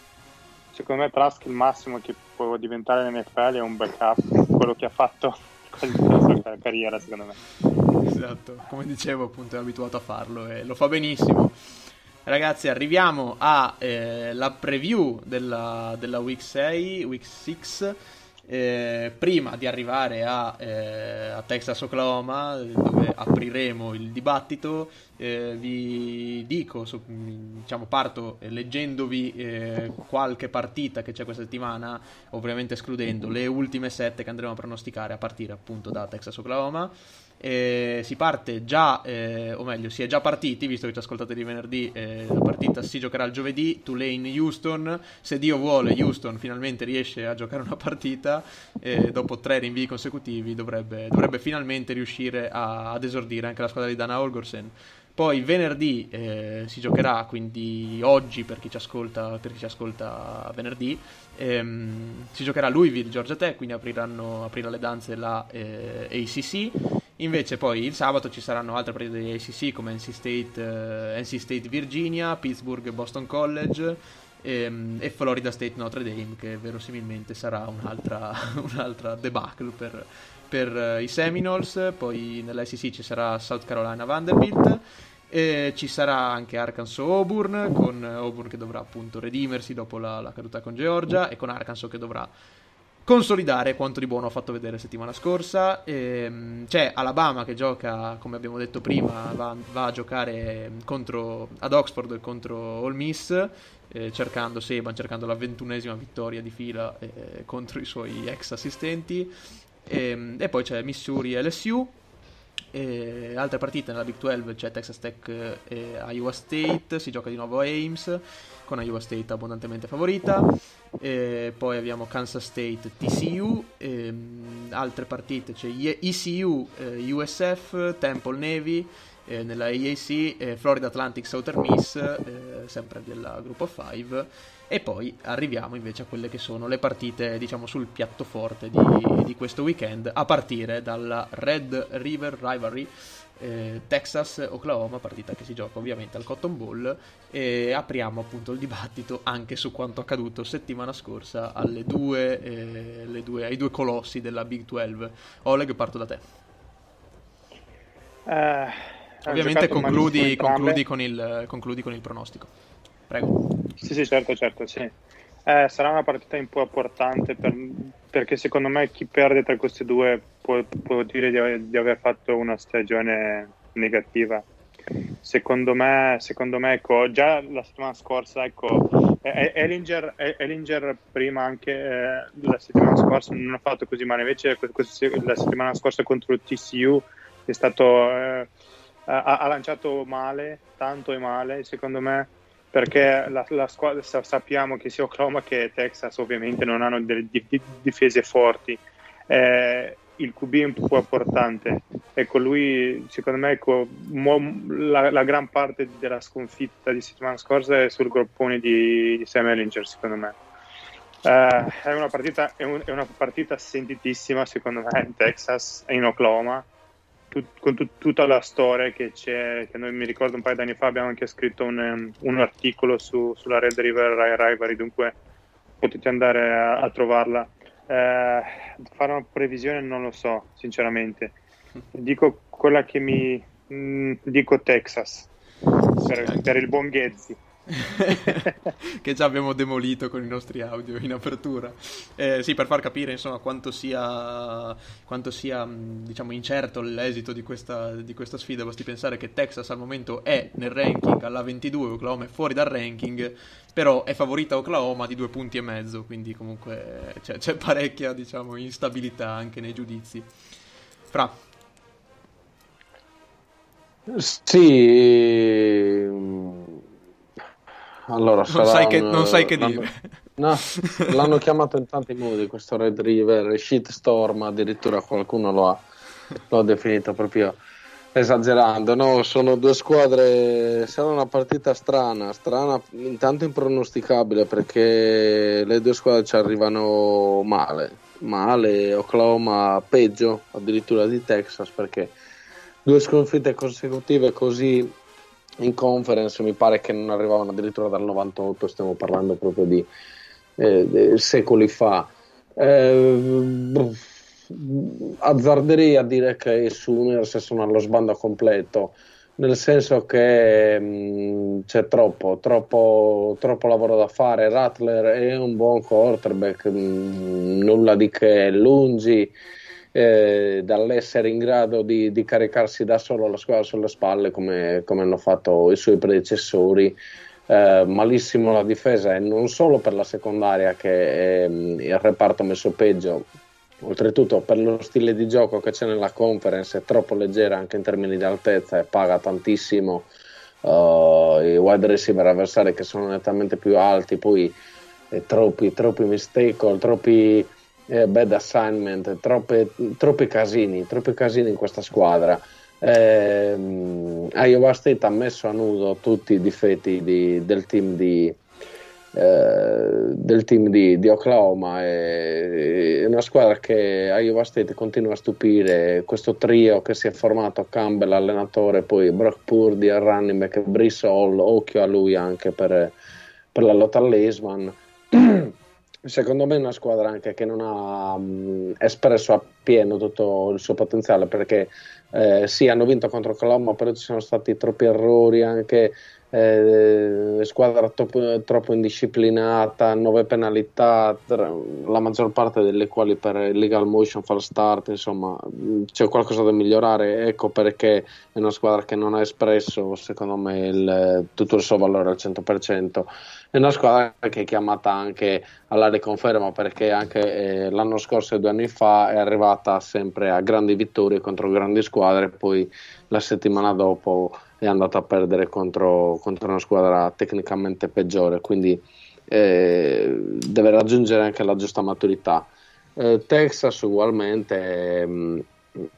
secondo me Trask il massimo che può diventare in N F L è un backup, quello che ha fatto la sua carriera, secondo me. Esatto, come dicevo, appunto è abituato a farlo e lo fa benissimo. Ragazzi, arriviamo alla eh, preview della, della Week sei, Week sei. Eh, prima di arrivare a, eh, a Texas Oklahoma, dove apriremo il dibattito, eh, vi dico, so, diciamo parto eh, leggendovi eh, qualche partita che c'è questa settimana, ovviamente escludendo le ultime sette che andremo a pronosticare a partire appunto da Texas Oklahoma. Eh, si parte già, eh, o meglio si è già partiti, visto che ci ascoltate di venerdì, eh, la partita si giocherà il giovedì, Tulane Houston. Se Dio vuole, Houston finalmente riesce a giocare una partita, eh, dopo tre rinvii consecutivi dovrebbe, dovrebbe finalmente riuscire a, ad esordire anche la squadra di Dana Holgorsen. Poi venerdì eh, si giocherà, quindi oggi per chi ci ascolta, per chi ci ascolta venerdì, ehm, si giocherà Louisville, Georgia Tech, quindi apriranno, aprirà le danze la eh, A C C. Invece poi il sabato ci saranno altre partite di A C C come N C State, eh, N C State Virginia, Pittsburgh Boston College ehm, e Florida State Notre Dame, che verosimilmente sarà un'altra, un'altra debacle per, per uh, i Seminoles. Poi nell'A C C ci sarà South Carolina Vanderbilt, e ci sarà anche Arkansas Auburn, con Auburn che dovrà appunto redimersi dopo la, la caduta con Georgia, e con Arkansas che dovrà consolidare quanto di buono ha fatto vedere settimana scorsa. E, c'è Alabama che gioca, come abbiamo detto prima, va, va a giocare contro, ad Oxford contro Ole Miss, eh, cercando Saban, cercando la ventunesima vittoria di fila eh, contro i suoi ex assistenti. E, e poi c'è Missouri L S U. E altre partite nella Big dodici, c'è Texas Tech e Iowa State, si gioca di nuovo a Ames con Iowa State abbondantemente favorita. E poi abbiamo Kansas State T C U, e, um, altre partite c'è E C U eh, U S F, Temple Navy eh, nella A A C, eh, Florida Atlantic Southern Miss, eh, sempre della gruppo cinque. E poi arriviamo invece a quelle che sono le partite, diciamo, sul piatto forte di, di questo weekend, a partire dalla Red River Rivalry, eh, Texas-Oklahoma, partita che si gioca ovviamente al Cotton Bowl, e apriamo appunto il dibattito anche su quanto accaduto settimana scorsa alle due, eh, le due, ai due colossi della Big dodici. Oleg, parto da te. Eh, ovviamente concludi, concludi, con il, concludi con il pronostico. Prego. Sì, sì, certo, certo, sì. Eh, sarà una partita un po' importante per, perché secondo me chi perde tra questi due può, può dire di aver, di aver fatto una stagione negativa. Secondo me, secondo me ecco, già la settimana scorsa, ecco, Ehlinger, Ehlinger prima anche eh, la settimana scorsa non ha fatto così male, invece la settimana scorsa contro il T C U è stato eh, ha, ha lanciato male, tanto e male, secondo me, perché la, la squadra, sappiamo che sia Oklahoma che Texas ovviamente non hanno delle di, di, difese forti. Eh, il Q B è un po' importante, ecco, lui secondo me ecco, mo, la, la gran parte della sconfitta di settimana scorsa è sul groppone di, di Sam Ehlinger, secondo me. Eh, è una partita è, un, è una partita sentitissima secondo me in Texas e in Oklahoma, tut, con tut, tutta la storia che c'è, che noi, mi ricordo un paio d'anni fa abbiamo anche scritto un, un articolo su, sulla Red River Rivalry, dunque potete andare a, a trovarla. Eh, fare una previsione non lo so sinceramente, dico quella che mi mh, dico Texas per, per il buon Ghezzi che già abbiamo demolito con i nostri audio in apertura. Eh, sì, per far capire insomma quanto sia quanto sia diciamo incerto l'esito di questa, di questa sfida, basti pensare che Texas al momento è nel ranking alla ventidue, Oklahoma è fuori dal ranking, però è favorita Oklahoma di due punti e mezzo, quindi comunque c'è, c'è parecchia diciamo instabilità anche nei giudizi. Fra sì, allora non sai che, un, non sai che l'hanno, dire. No, l'hanno chiamato in tanti modi questo Red River shitstorm, addirittura qualcuno lo ha, lo ha definito proprio esagerando. No, sono due squadre, sarà una partita strana, strana intanto impronosticabile, perché le due squadre ci arrivano male, male, Oklahoma peggio addirittura di Texas, perché due sconfitte consecutive così in conference mi pare che non arrivavano addirittura dal novantotto, stiamo parlando proprio di eh, secoli fa. Eh, azzarderei a dire che i Sooners sono allo sbando completo, nel senso che mh, c'è troppo, troppo, troppo lavoro da fare. Rattler è un buon quarterback, mh, nulla di che, lungi eh, dall'essere in grado di, di caricarsi da solo la squadra sulle spalle come, come hanno fatto i suoi predecessori. Eh, malissimo la difesa, e non solo per la secondaria, che è mh, il reparto messo peggio. Oltretutto, per lo stile di gioco che c'è nella conference, è troppo leggera anche in termini di altezza e paga tantissimo uh, i wide receiver avversari, che sono nettamente più alti, poi eh, troppi, troppi mistake, troppi eh, bad assignment, troppe, troppi casini, troppi casini in questa squadra. Eh, Iowa State ha messo a nudo tutti i difetti di, del team di Eh, del team di, di Oklahoma. È, è una squadra che Iowa State continua a stupire. Questo trio che si è formato, Campbell allenatore, poi Brock Purdy al running back, Breece Hall, occhio a lui anche per, per la lotta all'Eisman. Secondo me è una squadra anche che non ha mh, espresso appieno tutto il suo potenziale, perché eh, sì, hanno vinto contro Oklahoma, però ci sono stati troppi errori, anche Eh, squadra troppo, troppo indisciplinata, nove penalità, la maggior parte delle quali per illegal motion false start. Insomma, c'è qualcosa da migliorare. Ecco perché è una squadra che non ha espresso, secondo me, il, tutto il suo valore al cento per cento. È una squadra che è chiamata anche alla riconferma, perché anche eh, l'anno scorso e due anni fa è arrivata sempre a grandi vittorie contro grandi squadre, poi la settimana dopo è andata a perdere contro, contro una squadra tecnicamente peggiore, quindi eh, deve raggiungere anche la giusta maturità. eh, Texas ugualmente eh,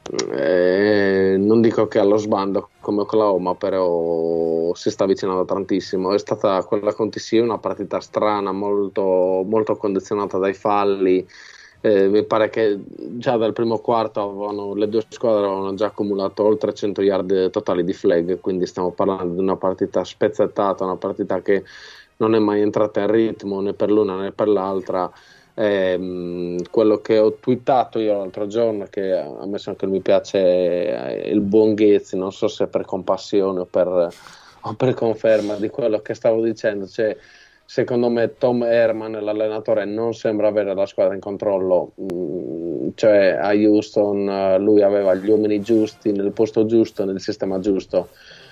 eh, non dico che allo sbando come Oklahoma, però si sta avvicinando tantissimo. È stata quella con T C U una partita strana, molto, molto condizionata dai falli. Eh, mi pare che già dal primo quarto avevano, le due squadre avevano già accumulato oltre cento yard totali di flag, quindi stiamo parlando di una partita spezzettata, una partita che non è mai entrata in ritmo né per l'una né per l'altra. Eh, quello che ho twittato io l'altro giorno, che a me sempre mi piace il buon Ghezzi, non so se per compassione o per, o per conferma di quello che stavo dicendo, cioè secondo me Tom Herman, l'allenatore, non sembra avere la squadra in controllo. Mm, cioè a Houston lui aveva gli uomini giusti nel posto giusto, nel sistema giusto.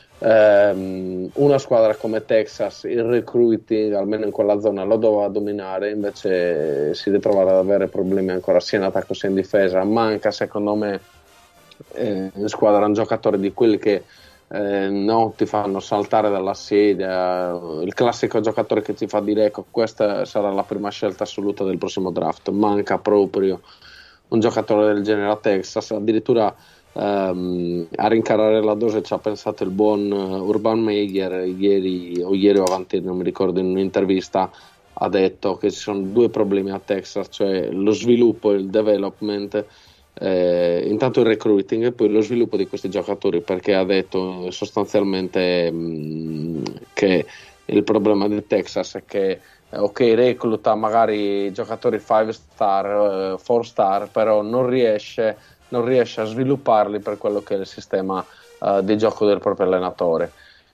Um, una squadra come Texas, il recruiting almeno in quella zona lo doveva dominare, invece si ritrova ad avere problemi ancora sia in attacco sia in difesa. Manca secondo me eh, in squadra un giocatore di quelli che Eh, no, ti fanno saltare dalla sedia, il classico giocatore che ti fa dire ecco, questa sarà la prima scelta assoluta del prossimo draft. Manca proprio un giocatore del genere a Texas. Addirittura ehm, a rincarare la dose ci ha pensato il buon Urban Meyer ieri o ieri o avanti, non mi ricordo, in un'intervista ha detto che ci sono due problemi a Texas, cioè lo sviluppo e il development. Eh, intanto il recruiting e poi lo sviluppo di questi giocatori, perché ha detto sostanzialmente mh, che il problema del Texas è che ok, recluta magari giocatori five star, four star, però non riesce, non riesce a svilupparli per quello che è il sistema uh, di gioco del proprio allenatore.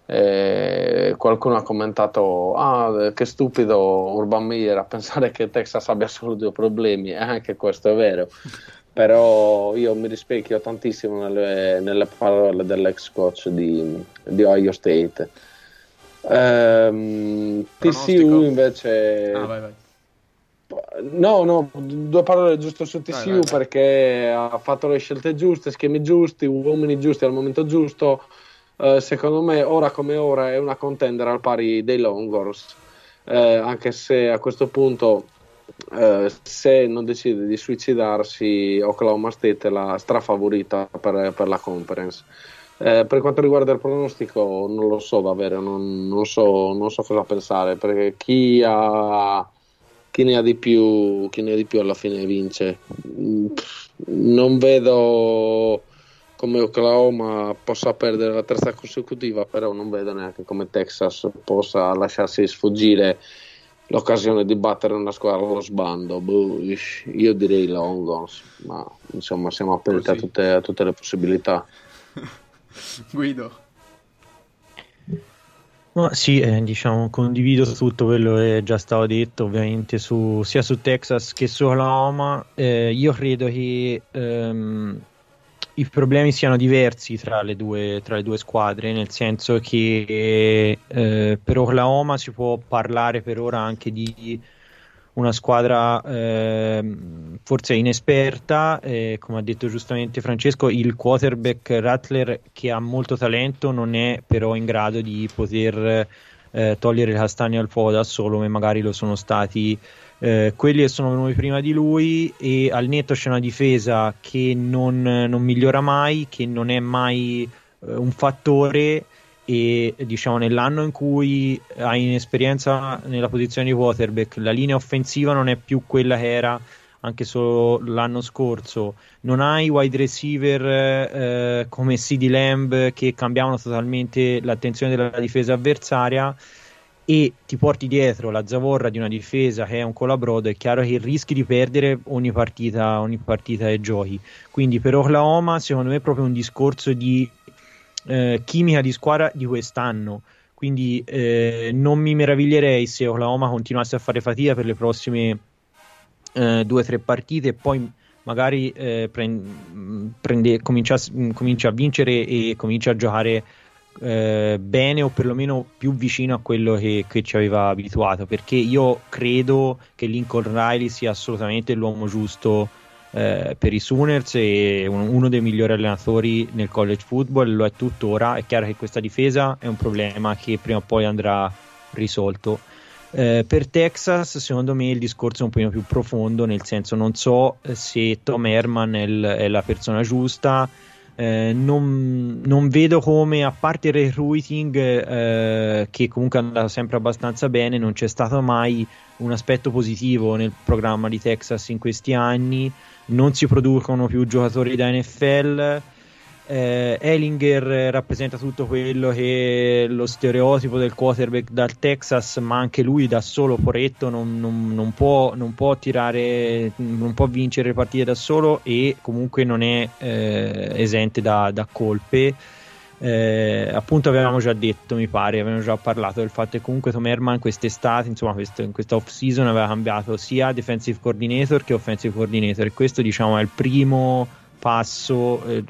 Eh, qualcuno ha commentato ah, che stupido Urban Meyer a pensare che Texas abbia solo due problemi, e anche questo è vero. Però io mi rispecchio tantissimo nelle, nelle parole dell'ex coach di, di Ohio State. ehm, T C U invece ah, vai, vai. no no due parole giusto su T C U, vai, vai, vai. Perché ha fatto le scelte giuste, schemi giusti, uomini giusti al momento giusto. Uh, secondo me ora come ora è una contender al pari dei Longhorns, uh, anche se a questo punto Uh, se non decide di suicidarsi Oklahoma State è la strafavorita per, per la conference. Uh, per quanto riguarda il pronostico non lo so davvero, non, non, so, non so cosa pensare, perché chi ha chi ne ha di più chi ne ha di più alla fine vince. Non vedo come Oklahoma possa perdere la terza consecutiva, però non vedo neanche come Texas possa lasciarsi sfuggire l'occasione di battere una squadra allo sbando. Boh, io direi Longhorns, ma insomma siamo aperti a tutte, a tutte le possibilità. Guido. No, sì, eh, diciamo, condivido tutto quello che è già stato detto, ovviamente, su, sia su Texas che su Oklahoma. Eh, io credo che ehm, i problemi siano diversi tra le due, tra le due squadre, nel senso che eh, per Oklahoma si può parlare per ora anche di una squadra eh, forse inesperta, eh, come ha detto giustamente Francesco, il quarterback Rattler, che ha molto talento, non è però in grado di poter eh, togliere le castagne al fuoco da solo, come magari lo sono stati eh, quelli che sono venuti prima di lui, e al netto c'è una difesa che non, non migliora mai, che non è mai eh, un fattore. E diciamo nell'anno in cui hai inesperienza nella posizione di quarterback, la linea offensiva non è più quella che era anche solo l'anno scorso, non hai wide receiver eh, come CeeDee Lamb che cambiavano totalmente l'attenzione della difesa avversaria, e ti porti dietro la zavorra di una difesa che è un colabrodo, è chiaro che rischi di perdere ogni partita, ogni partita che giochi. Quindi per Oklahoma secondo me è proprio un discorso di Eh, chimica di squadra di quest'anno, quindi eh, non mi meraviglierei se Oklahoma continuasse a fare fatica per le prossime eh, due o tre partite e poi magari eh, prende, prende, comincia, comincia a vincere e comincia a giocare eh, bene, o perlomeno più vicino a quello che, che ci aveva abituato, perché io credo che Lincoln Riley sia assolutamente l'uomo giusto Eh, per i Sooners, e un, uno dei migliori allenatori nel college football, lo è tuttora. È chiaro che questa difesa è un problema che prima o poi andrà risolto. Eh, per Texas secondo me il discorso è un pochino più profondo, nel senso non so se Tom Herman è, il, è la persona giusta. Eh, non, non vedo come, a parte il recruiting eh, che comunque è andato sempre abbastanza bene, non c'è stato mai un aspetto positivo nel programma di Texas in questi anni. Non si producono più giocatori da N F L. eh, Ehlinger rappresenta tutto quello che è lo stereotipo del quarterback dal Texas, ma anche lui da solo poretto non, non, non può non può tirare, non può vincere partite da solo, e comunque non è eh, esente da, da colpe. Eh, appunto avevamo già detto, mi pare, avevamo già parlato del fatto che comunque Tom Herman quest'estate, insomma questo, in questa off season, aveva cambiato sia defensive coordinator che offensive coordinator, e questo diciamo è il primo passo, eh,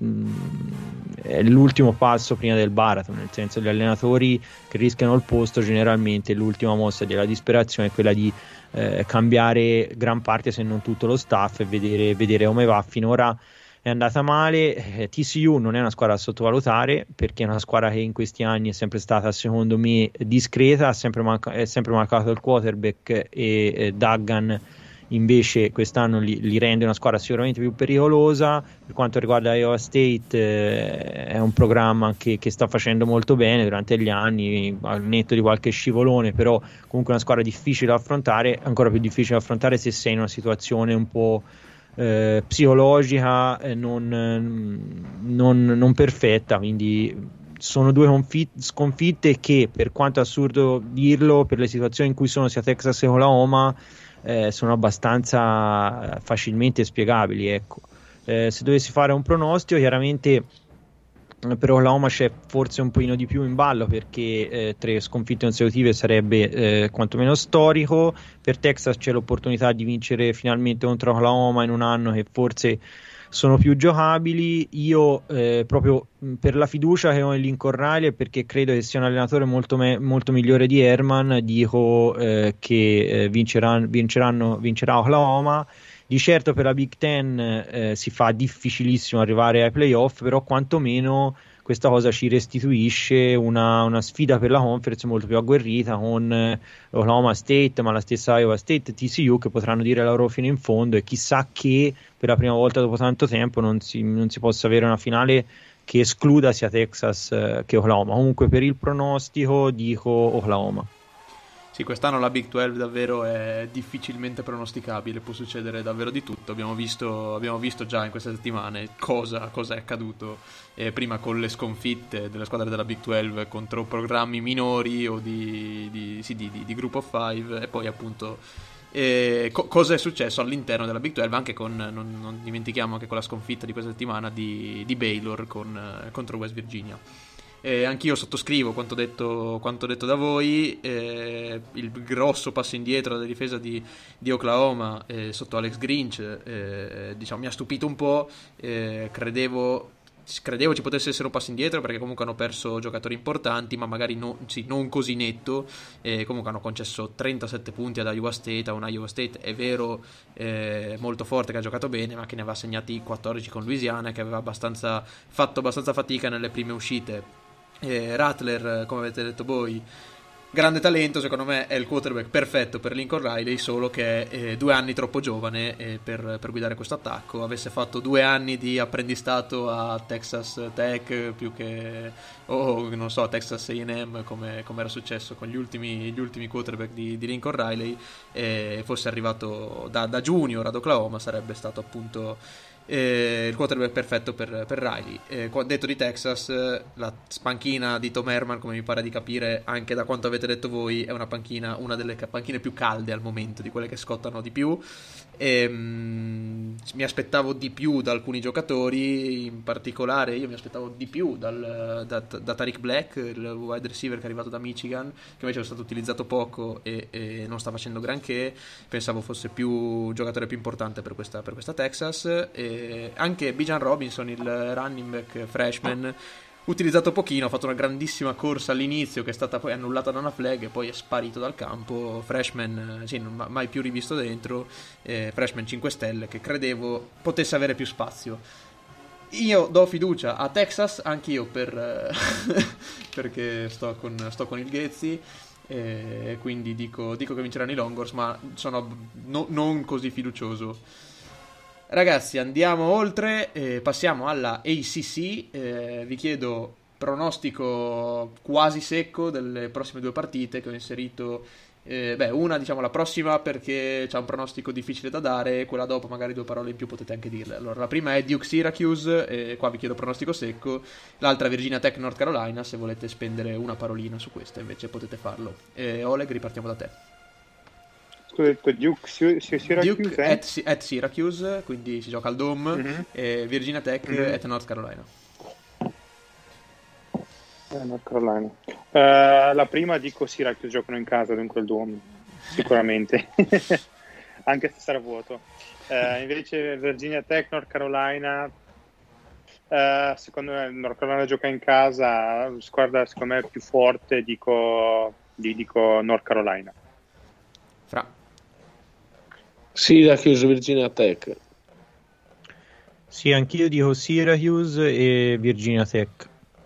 è l'ultimo passo prima del baratro, nel senso gli allenatori che rischiano il posto generalmente l'ultima mossa della disperazione è quella di eh, cambiare gran parte, se non tutto, lo staff e vedere, vedere come va. Finora è andata male. eh, T C U non è una squadra da sottovalutare, perché è una squadra che in questi anni è sempre stata, secondo me, discreta, ha sempre manca- è sempre mancato il quarterback, e eh, Duggan invece quest'anno li, li rende una squadra sicuramente più pericolosa. Per quanto riguarda Iowa State eh, è un programma che, che sta facendo molto bene durante gli anni, al netto di qualche scivolone, però comunque una squadra difficile da affrontare, ancora più difficile da affrontare se sei in una situazione un po' Eh, psicologica eh, non, non, non perfetta. Quindi sono due confit- sconfitte che, per quanto assurdo dirlo, per le situazioni in cui sono sia Texas che Oklahoma, eh, sono abbastanza facilmente spiegabili, ecco. Eh, se dovessi fare un pronostico, chiaramente per Oklahoma c'è forse un pochino di più in ballo, perché eh, tre sconfitte consecutive sarebbe eh, quantomeno storico. Per Texas c'è l'opportunità di vincere finalmente contro Oklahoma in un anno che forse sono più giocabili. Io eh, proprio per la fiducia che ho in Lincoln Riley, e perché credo che sia un allenatore molto, me- molto migliore di Herman, dico eh, che eh, vinceranno, vinceranno, vincerà Oklahoma. Di certo per la Big Ten eh, si fa difficilissimo arrivare ai playoff, però quantomeno questa cosa ci restituisce una, una sfida per la conference molto più agguerrita, con eh, Oklahoma State, ma la stessa Iowa State, T C U, che potranno dire la loro fino in fondo, e chissà che per la prima volta dopo tanto tempo non si, non si possa avere una finale che escluda sia Texas eh, che Oklahoma. Comunque per il pronostico dico Oklahoma. Sì, quest'anno la Big dodici davvero è difficilmente pronosticabile, può succedere davvero di tutto. Abbiamo visto, abbiamo visto già in queste settimane cosa, cosa è accaduto, eh, prima con le sconfitte delle squadre della Big dodici contro programmi minori o di, di, sì, di, di, di Group of Five, e poi appunto eh, co- cosa è successo all'interno della Big dodici, anche con, non, non dimentichiamo anche con la sconfitta di questa settimana di, di Baylor con, contro West Virginia. Eh, anch'io sottoscrivo quanto detto, quanto detto da voi. Eh, il grosso passo indietro della difesa di, di Oklahoma eh, sotto Alex Grinch eh, diciamo, mi ha stupito un po'. eh, credevo, credevo ci potesse essere un passo indietro, perché comunque hanno perso giocatori importanti, ma magari no, sì, non così netto. Eh, comunque hanno concesso trentasette punti ad Iowa State, a un Iowa State è vero eh, molto forte, che ha giocato bene, ma che ne aveva segnati quattordici con Louisiana, che aveva abbastanza, fatto abbastanza fatica nelle prime uscite. Eh, Rattler, come avete detto voi, grande talento, secondo me è il quarterback perfetto per Lincoln Riley, solo che è eh, due anni troppo giovane eh, per, per guidare questo attacco. Avesse fatto due anni di apprendistato a Texas Tech più che o oh, non so, a Texas A and M, come, come era successo con gli ultimi, gli ultimi quarterback di, di Lincoln Riley, e fosse arrivato da, da junior ad Oklahoma, sarebbe stato appunto Eh, il quarterback perfetto per, per Riley. Eh, detto di Texas, la panchina di Tom Herman, come mi pare di capire anche da quanto avete detto voi, è una panchina, una delle panchine più calde al momento, di quelle che scottano di più. E, mm, mi aspettavo di più da alcuni giocatori, in particolare io mi aspettavo di più dal, da, da Tariq Black, il wide receiver che è arrivato da Michigan, che invece è stato utilizzato poco e, e non sta facendo granché. Pensavo fosse più giocatore più importante per questa, per questa Texas. E anche Bijan Robinson, il running back freshman, utilizzato pochino, ha fatto una grandissima corsa all'inizio che è stata poi annullata da una flag e poi è sparito dal campo. Freshman, sì, non mai più rivisto dentro. eh, freshman cinque stelle, che credevo potesse avere più spazio. Io do fiducia a Texas anch'io, per perché sto con, sto con il Ghezzi, e quindi dico, dico che vinceranno i Longhorns, ma sono no, non così fiducioso. Ragazzi, andiamo oltre, eh, passiamo alla A C C. Eh, vi chiedo pronostico quasi secco delle prossime due partite che ho inserito. Eh, beh, una diciamo la prossima perché c'è un pronostico difficile da dare, quella dopo magari due parole in più potete anche dirle. Allora, la prima è Duke Syracuse, e qua vi chiedo pronostico secco. L'altra è Virginia Tech North Carolina, se volete spendere una parolina su questa invece potete farlo. Eh, Oleg, ripartiamo da te. Scusa, ho detto Duke, Syracuse, Duke eh? at, at Syracuse, quindi si gioca al Dome, mm-hmm. e Virginia Tech mm-hmm. at North Carolina. Eh, North Carolina. Uh, la prima dico Syracuse, giocano in casa dunque il Dome, sicuramente, anche se sarà vuoto. Uh, invece Virginia Tech, North Carolina, uh, secondo me North Carolina gioca in casa, squadra secondo me più forte, dico, dico North Carolina. Fra. Syracuse, Virginia Tech. Sì, anch'io dico Syracuse e Virginia Tech.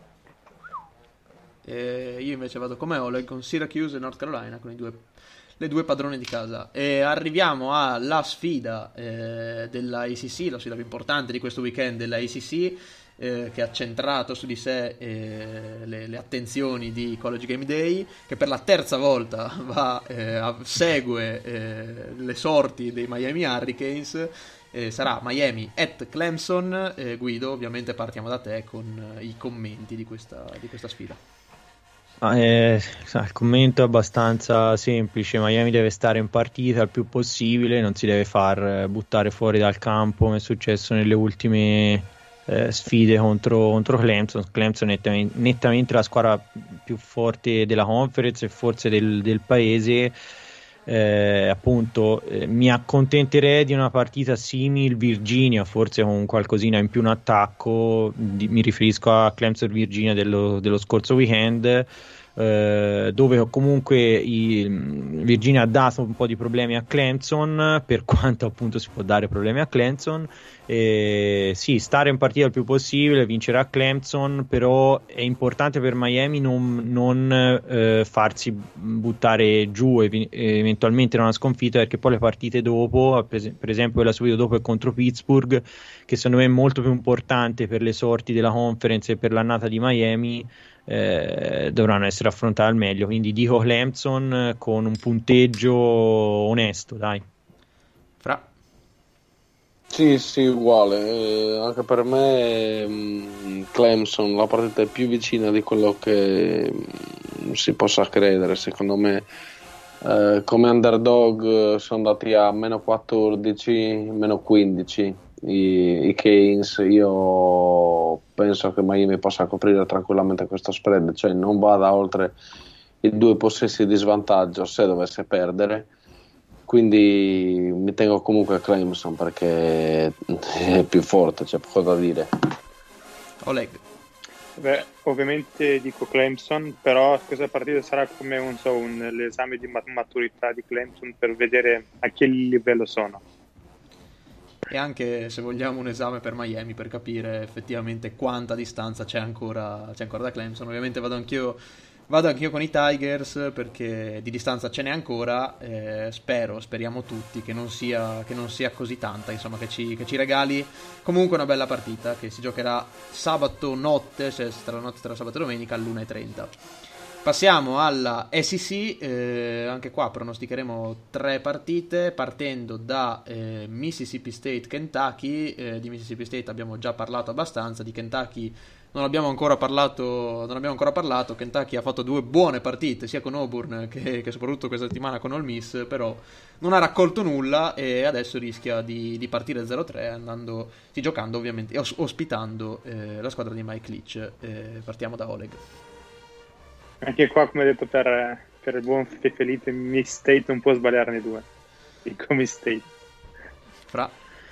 E io invece vado come Oleg con Syracuse e North Carolina, con i due, le due padrone di casa. E arriviamo alla sfida eh, della A C C, la sfida più importante di questo weekend della A C C, eh, che ha centrato su di sé eh, le, le attenzioni di College Game Day, che per la terza volta va, eh, a, segue eh, le sorti dei Miami Hurricanes. Eh, sarà Miami at Clemson. eh, Guido, ovviamente partiamo da te con eh, i commenti di questa, di questa sfida. Ah, eh, il commento è abbastanza semplice. Miami deve stare in partita il più possibile, non si deve far buttare fuori dal campo come è successo nelle ultime eh, sfide contro, contro Clemson. Clemson è nettamente, nettamente la squadra più forte della conference e forse del, del paese. Eh, appunto eh, mi accontenterei di una partita simile Virginia, forse con qualcosina in più in attacco. Di, mi riferisco a Clemson Virginia dello, dello scorso weekend, eh, dove comunque i, Virginia ha dato un po' di problemi a Clemson, per quanto appunto si può dare problemi a Clemson. Eh, sì, stare in partita il più possibile, vincere a Clemson, però è importante per Miami non, non eh, farsi buttare giù ev- eventualmente da una sconfitta, perché poi le partite dopo, per esempio quella subito dopo è contro Pittsburgh, che secondo me è molto più importante per le sorti della conference e per l'annata di Miami. eh, dovranno essere affrontate al meglio, quindi dico Clemson con un punteggio onesto, dai. Fra? Sì, sì, uguale. Eh, anche per me mh, Clemson, la partita è più vicina di quello che mh, si possa credere. Secondo me, eh, come underdog eh, sono andati a meno quattordici, meno quindici i, i Canes. Io penso che Miami possa coprire tranquillamente questo spread, cioè non vada oltre i due possessi di svantaggio se dovesse perdere. Quindi mi tengo comunque a Clemson perché è più forte, c'è poco da dire. Oleg. Beh, ovviamente dico Clemson, però questa partita sarà come un, so, un l'esame di maturità di Clemson per vedere a che livello sono. E anche, se vogliamo, un esame per Miami per capire effettivamente quanta distanza c'è ancora, c'è ancora da Clemson. Ovviamente vado anch'io Vado anch'io con i Tigers perché di distanza ce n'è ancora, eh, spero, speriamo tutti che non sia, che non sia così tanta, insomma che ci, che ci regali comunque una bella partita che si giocherà sabato notte, cioè tra, notte tra sabato e domenica all'una e trenta. Passiamo alla S E C, eh, anche qua pronosticheremo tre partite partendo da eh, Mississippi State Kentucky. Eh, di Mississippi State abbiamo già parlato abbastanza, di Kentucky non abbiamo ancora parlato, non abbiamo ancora parlato. Kentucky ha fatto due buone partite sia con Auburn che, che soprattutto questa settimana con Ole Miss, però non ha raccolto nulla e adesso rischia di, di partire zero tre andando, sì, giocando ovviamente e os- ospitando eh, la squadra di Mike Leach. Eh, partiamo da Oleg. Anche qua, come detto per, per il buon Felipe, Miss State non può sbagliarne due. Dico Miss State. Fra?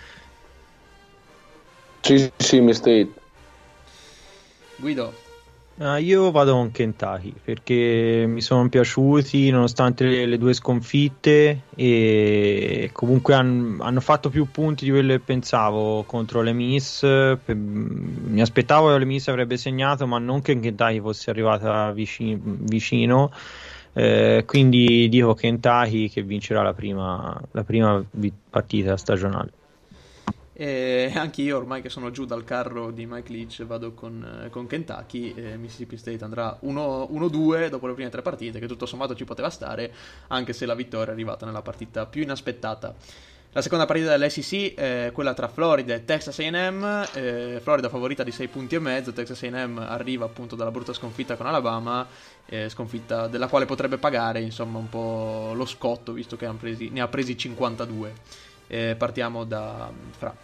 Sì, sì, Miss State. Guido? Uh, io vado con Kentucky perché mi sono piaciuti nonostante le, le due sconfitte e comunque han, hanno fatto più punti di quello che pensavo contro le Miss. Per, mi aspettavo che le Miss avrebbe segnato, ma non che Kentucky fosse arrivata vicino, vicino. Eh, quindi dico Kentucky che vincerà la prima, la prima partita stagionale. E anche io, ormai che sono giù dal carro di Mike Leach, vado con, con Kentucky. E Mississippi State andrà uno due dopo le prime tre partite, che tutto sommato ci poteva stare, anche se la vittoria è arrivata nella partita più inaspettata. La seconda partita dell'S E C è quella tra Florida e Texas A and M. eh, Florida favorita di sei punti e mezzo. Texas A and M arriva appunto dalla brutta sconfitta con Alabama, eh, sconfitta della quale potrebbe pagare insomma un po' lo scotto, visto che presi, ne ha presi cinquantadue. Eh, partiamo da Fra.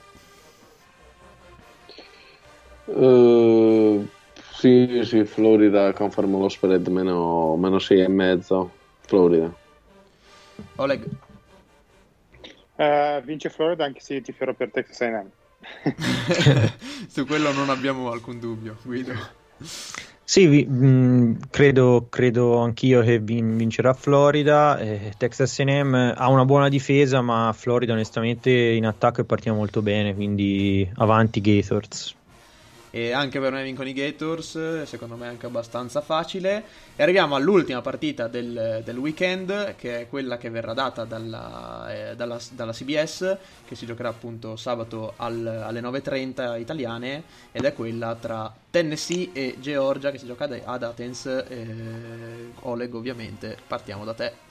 Uh, sì, sì, Florida conferma lo spread meno, meno sei e mezzo. Florida. Oleg. Uh, vince Florida, anche se io tiferò per Texas A and M. Su quello non abbiamo alcun dubbio, Guido. Sì, vi, mh, credo, credo anch'io che vin- vincerà Florida. eh, Texas A and M ha una buona difesa, ma Florida onestamente in attacco è partita molto bene, quindi avanti Gators. E anche per me vincono i Gators, secondo me anche abbastanza facile. E arriviamo all'ultima partita del, del weekend, che è quella che verrà data dalla, eh, dalla, dalla C B S, che si giocherà appunto sabato al, alle nove e trenta italiane, ed è quella tra Tennessee e Georgia, che si gioca ad Athens. eh, Oleg, ovviamente partiamo da te.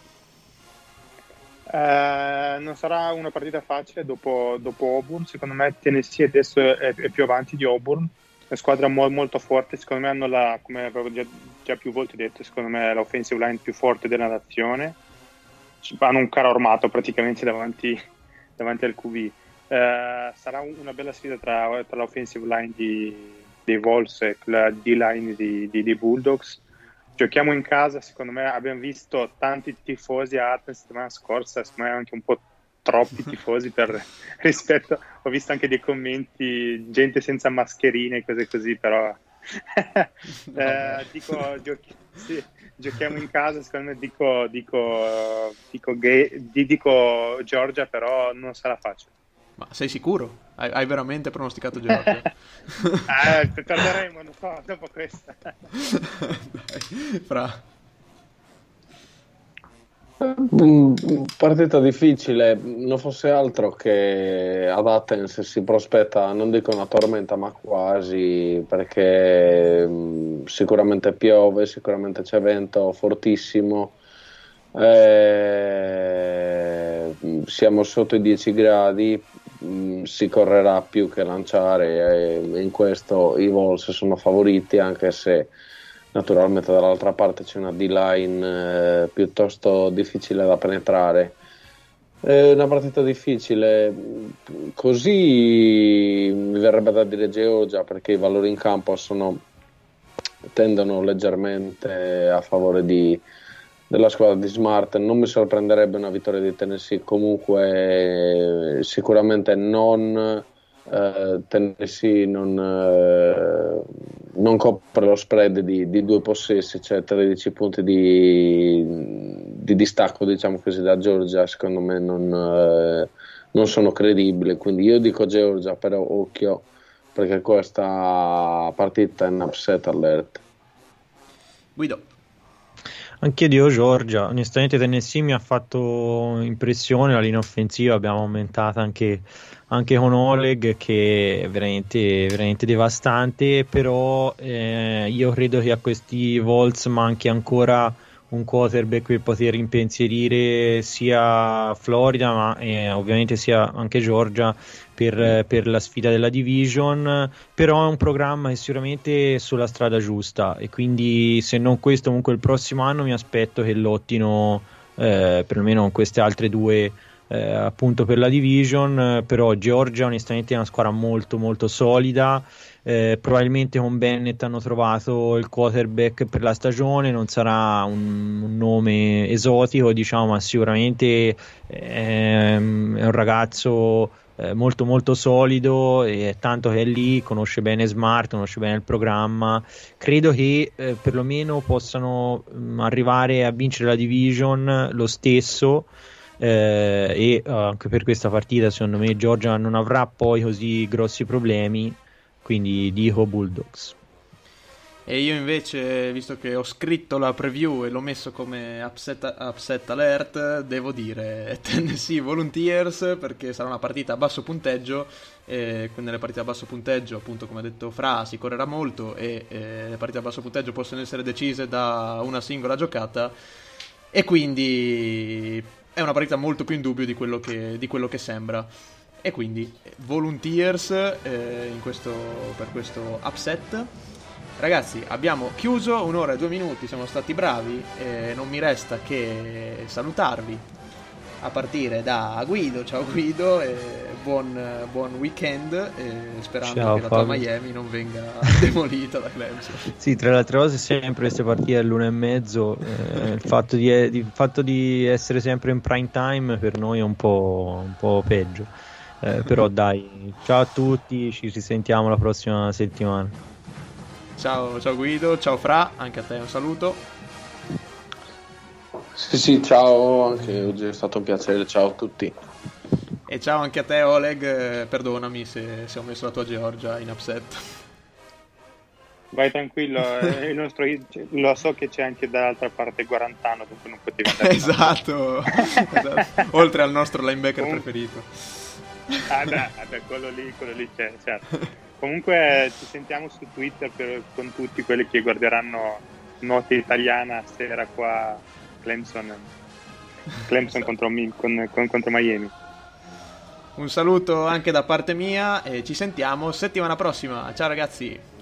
Uh, non sarà una partita facile dopo, dopo Auburn. Secondo me Tennessee adesso è, è più avanti di Auburn, è una squadra mo- molto forte. Secondo me hanno la, come avevo già, già più volte detto, secondo me l'offensive line più forte della nazione. Hanno un carro armato praticamente davanti, davanti al Q B. Uh, sarà una bella sfida tra, tra l'offensive line di, dei Vols e la D-line di, di, di Bulldogs. Giochiamo in casa, secondo me abbiamo visto tanti tifosi a Athens settimana scorsa, secondo me anche un po' troppi tifosi per rispetto, ho visto anche dei commenti, gente senza mascherine e cose così, però eh, dico, giochi, sì, giochiamo in casa, secondo me dico, dico, dico, gay, dico Georgia, però non sarà facile. Ma sei sicuro? Hai, hai veramente pronosticato Georgia? eh, perderemo, non so, dopo questa. Dai, Fra. Partita difficile, non fosse altro che ad Athens si prospetta, non dico una tormenta, ma quasi, perché mh, sicuramente piove, sicuramente c'è vento fortissimo, eh, siamo sotto i dieci gradi, mh, si correrà più che lanciare, e in questo i Vols sono favoriti, anche se naturalmente dall'altra parte c'è una D-line eh, piuttosto difficile da penetrare. È una partita difficile, così mi verrebbe da dire Georgia, perché i valori in campo sono, tendono leggermente a favore di, della squadra di Smart. Non mi sorprenderebbe una vittoria di Tennessee, comunque sicuramente non... Uh, Tennessee non, uh, non copre lo spread di, di due possessi, cioè tredici punti di, di distacco, diciamo così, da Georgia. Secondo me non, uh, non sono credibili, quindi io dico Georgia, però occhio, perché questa partita è un upset alert. Guido. Anche io Georgia, onestamente Tennessee mi ha fatto impressione, la linea offensiva abbiamo aumentato anche, anche con Oleg, che è veramente, veramente devastante, però eh, io credo che a questi Vols manchi ancora un quarterback per poter impensierire sia Florida ma eh, ovviamente sia anche Georgia per, per la sfida della division, però è un programma che sicuramente è sulla strada giusta, e quindi se non questo comunque il prossimo anno mi aspetto che lottino eh, perlomeno con queste altre due eh, appunto per la division. Però Georgia onestamente è una squadra molto molto solida. Eh, probabilmente con Bennett hanno trovato il quarterback per la stagione, non sarà un, un nome esotico, diciamo, ma sicuramente ehm, è un ragazzo eh, molto molto solido, e tanto che è lì, conosce bene Smart, conosce bene il programma. Credo che eh, perlomeno possano mh, arrivare a vincere la division lo stesso. Eh, e uh, anche per questa partita secondo me Georgia non avrà poi così grossi problemi, quindi dico Bulldogs. E io invece, visto che ho scritto la preview e l'ho messo come upset, upset alert, devo dire Tennessee Volunteers, perché sarà una partita a basso punteggio, e nelle partite a basso punteggio, appunto come ha detto Fra, si correrà molto, e eh, le partite a basso punteggio possono essere decise da una singola giocata, e quindi è una partita molto più in dubbio di quello che, di quello che sembra. E quindi Volunteers eh, in questo, per questo upset. Ragazzi, abbiamo chiuso un'ora e due minuti, siamo stati bravi, e non mi resta che salutarvi a partire da Guido. Ciao Guido, e buon, buon weekend, e sperando Ciao, che la tua Fabio. Miami non venga demolita da Clemson. Sì, tra le altre cose sempre queste partite all'una e mezzo, eh, il, fatto di, di, il fatto di essere sempre in prime time per noi è un po', un po' peggio, eh, però dai, ciao a tutti, ci risentiamo la prossima settimana. Ciao, ciao Guido, ciao Fra, anche a te un saluto. Sì, sì, ciao, anche oggi è stato un piacere, ciao a tutti. E ciao anche a te Oleg, eh, perdonami se, se ho messo la tua Georgia in upset. Vai tranquillo, eh, il nostro, lo so che c'è anche dall'altra parte Guarantano, dunque non potevi andare. Esatto, esatto, oltre al nostro linebacker Com- preferito. Ah beh, ah beh, quello lì, quello lì c'è, certo. Comunque ci sentiamo su Twitter per, con tutti quelli che guarderanno Notte Italiana sera qua, Clemson, Clemson contro, con, con, contro Miami. Un saluto anche da parte mia e ci sentiamo settimana prossima. Ciao ragazzi.